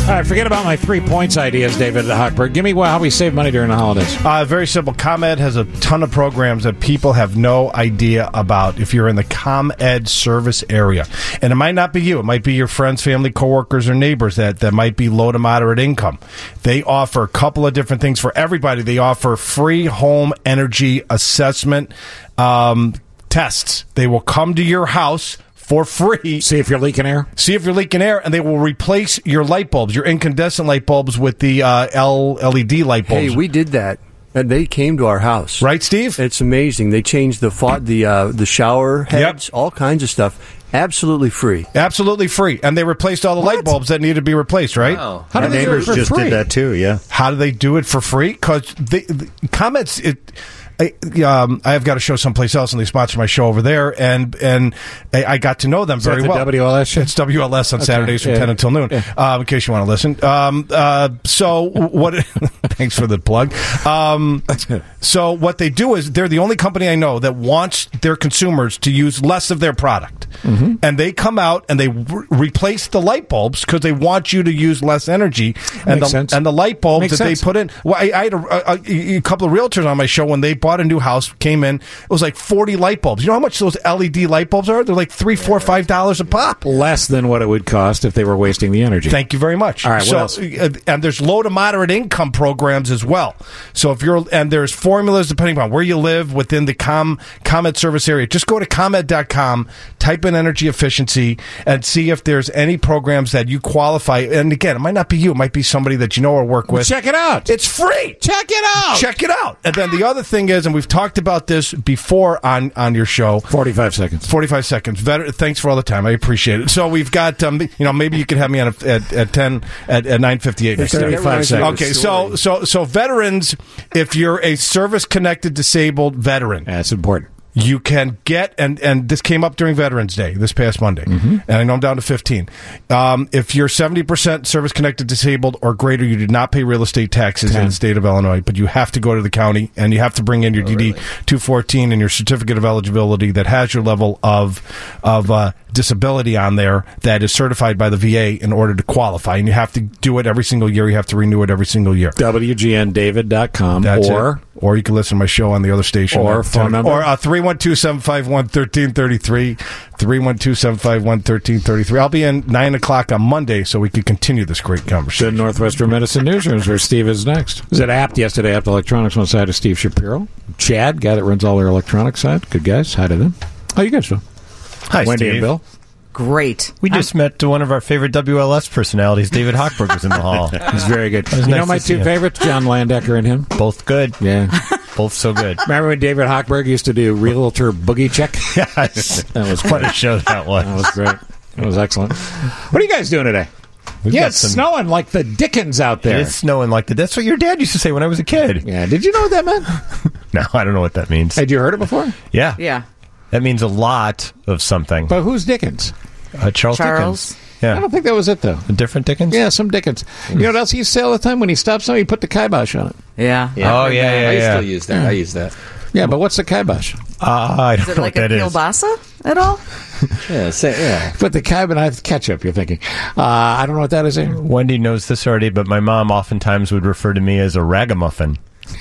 All right, forget about my three points ideas, David Hochberg. Give me well, how we save money during the holidays. Uh, very simple. ComEd has a ton of programs that people have no idea about if you're in the ComEd service area. And it might not be you. It might be your friends, family, coworkers, or neighbors that, that might be low to moderate income. They offer a couple of different things for everybody. They offer free home energy assessment um, tests. They will come to your house for free. See if you're leaking air. See if you're leaking air, and they will replace your light bulbs, your incandescent light bulbs, with the uh, L- LED light bulbs. Hey, we did that. And they came to our house. Right, Steve? It's amazing. They changed the fa- the uh, the shower heads, yep. all kinds of stuff. Absolutely free. Absolutely free. And they replaced all the what? light bulbs that needed to be replaced, right? Wow. How do they neighbors do it for just free? Did that too, yeah. How do they do it for free? Because the, the comments... It, I, um, I've got a show someplace else, and they sponsor my show over there, and and I, I got to know them Is very that the well. W L S show? It's W L S on okay. Saturdays from yeah. ten until noon, yeah. uh, in case you want to listen. Um, uh, so what? Thanks for the plug. Um, so what they do is they're the only company I know that wants their consumers to use less of their product, mm-hmm. and they come out and they re- replace the light bulbs because they want you to use less energy, and Makes the sense. and the light bulbs Makes that sense. they put in. Well, I, I had a, a, a couple of realtors on my show when they bought a new house. Came in, it was like forty light bulbs. You know how much those L E D light bulbs are? They're like three, four, five dollars a pop. Less than what it would cost if they were wasting the energy. Thank you very much. All right, what so, else? Uh, and there's low to moderate income programs as well. So if you're and there's formulas depending on where you live within the Com ComEd service area. Just go to ComEd dot com, type in energy efficiency, and see if there's any programs that you qualify. And again, it might not be you. It might be somebody that you know or work with. Check it out. It's free. Check it out. Check it out. And then the other thing is, and we've talked about this before on, on your show. forty-five seconds. forty-five seconds. Veter- thanks for all the time. I appreciate it. So we've got, um, you know, maybe you could have me on a, at, at ten, at, at nine fifty-eight. thirty-five seconds. Okay, so, so, so veterans, if you're a service-connected disabled veteran. That's important. You can get, and, and this came up during Veterans Day, this past Monday, mm-hmm. and I know I'm down to fifteen. Um, if you're seventy percent service-connected disabled or greater, you do not pay real estate taxes ten. In the state of Illinois, but you have to go to the county, and you have to bring in your oh, D D two fourteen and your certificate of eligibility that has your level of of uh, disability on there that is certified by the V A in order to qualify, and you have to do it every single year. You have to renew it every single year. W G N David dot com or... It. Or you can listen to my show on the other station. Or phone number. Or uh, three one two, seven five one, one three three three. three one two, seven five one, one three three three. I'll be in nine o'clock on Monday so we can continue this great conversation. The Northwestern Medicine Newsrooms, where Steve is next. Was it Apt yesterday? Apt Electronics on the side of Steve Shapiro. Chad, guy that runs all their electronics side. Good guys. Hi to them. How you guys doing? Hi, Wendy Steve. and Bill. Great. We just I'm- met one of our favorite W L S personalities, David Hochberg, was in the hall. He's very good. You nice know my two favorites, John Landecker and him? Both good. Yeah. Both so good. Remember when David Hochberg used to do Realtor Boogie Check? Yes. That was what a show that was. That was great. That was excellent. What are you guys doing today? We've yeah, got it's some, snowing like the Dickens out there. It's snowing like the... That's what your dad used to say when I was a kid. Yeah. Did you know what that meant? No, I don't know what that means. Had you heard it before? Yeah. Yeah. That means a lot of something. But who's Dickens? Uh, Charles, Charles Dickens. Yeah. I don't think that was it, though. A different Dickens? Yeah, some Dickens. You know what else he used to say all the time? When he stopped something, he put the kibosh on it. Yeah. yeah. Oh, yeah, yeah, I yeah. still use that. I use that. Yeah, but what's the kibosh? Uh, I don't Is it know like what a that is. kielbasa at all? Yeah, say, yeah. But the kibosh, ketchup, you're thinking. Uh, I don't know what that is either. Wendy knows this already, but my mom oftentimes would refer to me as a ragamuffin.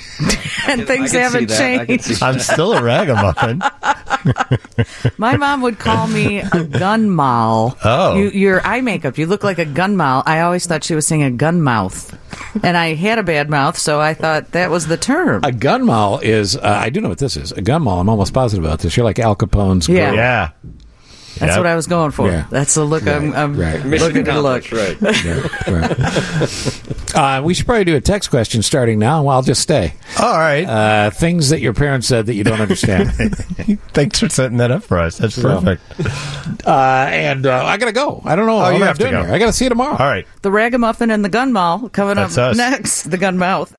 And things haven't changed. I'm still a ragamuffin. My mom would call me a gun moll. Oh. You, your eye makeup, you look like a gun moll. I always thought she was saying a gun mouth. And I had a bad mouth, so I thought that was the term. A gun moll is, uh, I do know what this is. A gun moll, I'm almost positive about this. You're like Al Capone's Yeah. girl. Yeah. That's Yep. what I was going for. Yeah. That's the look Right. I'm, I'm Right. looking to look. Right. Yeah, right. uh, we should probably do a text question starting now. Well, I'll just stay. All right. Uh, things that your parents said that you don't understand. Thanks for setting that up for us. That's perfect. Uh, and uh, I got to go. I don't know. Oh, what you I'm have to doing go. here. I got to see you tomorrow. All right. The ragamuffin and the gun moll coming That's up us. next. The gun mouth.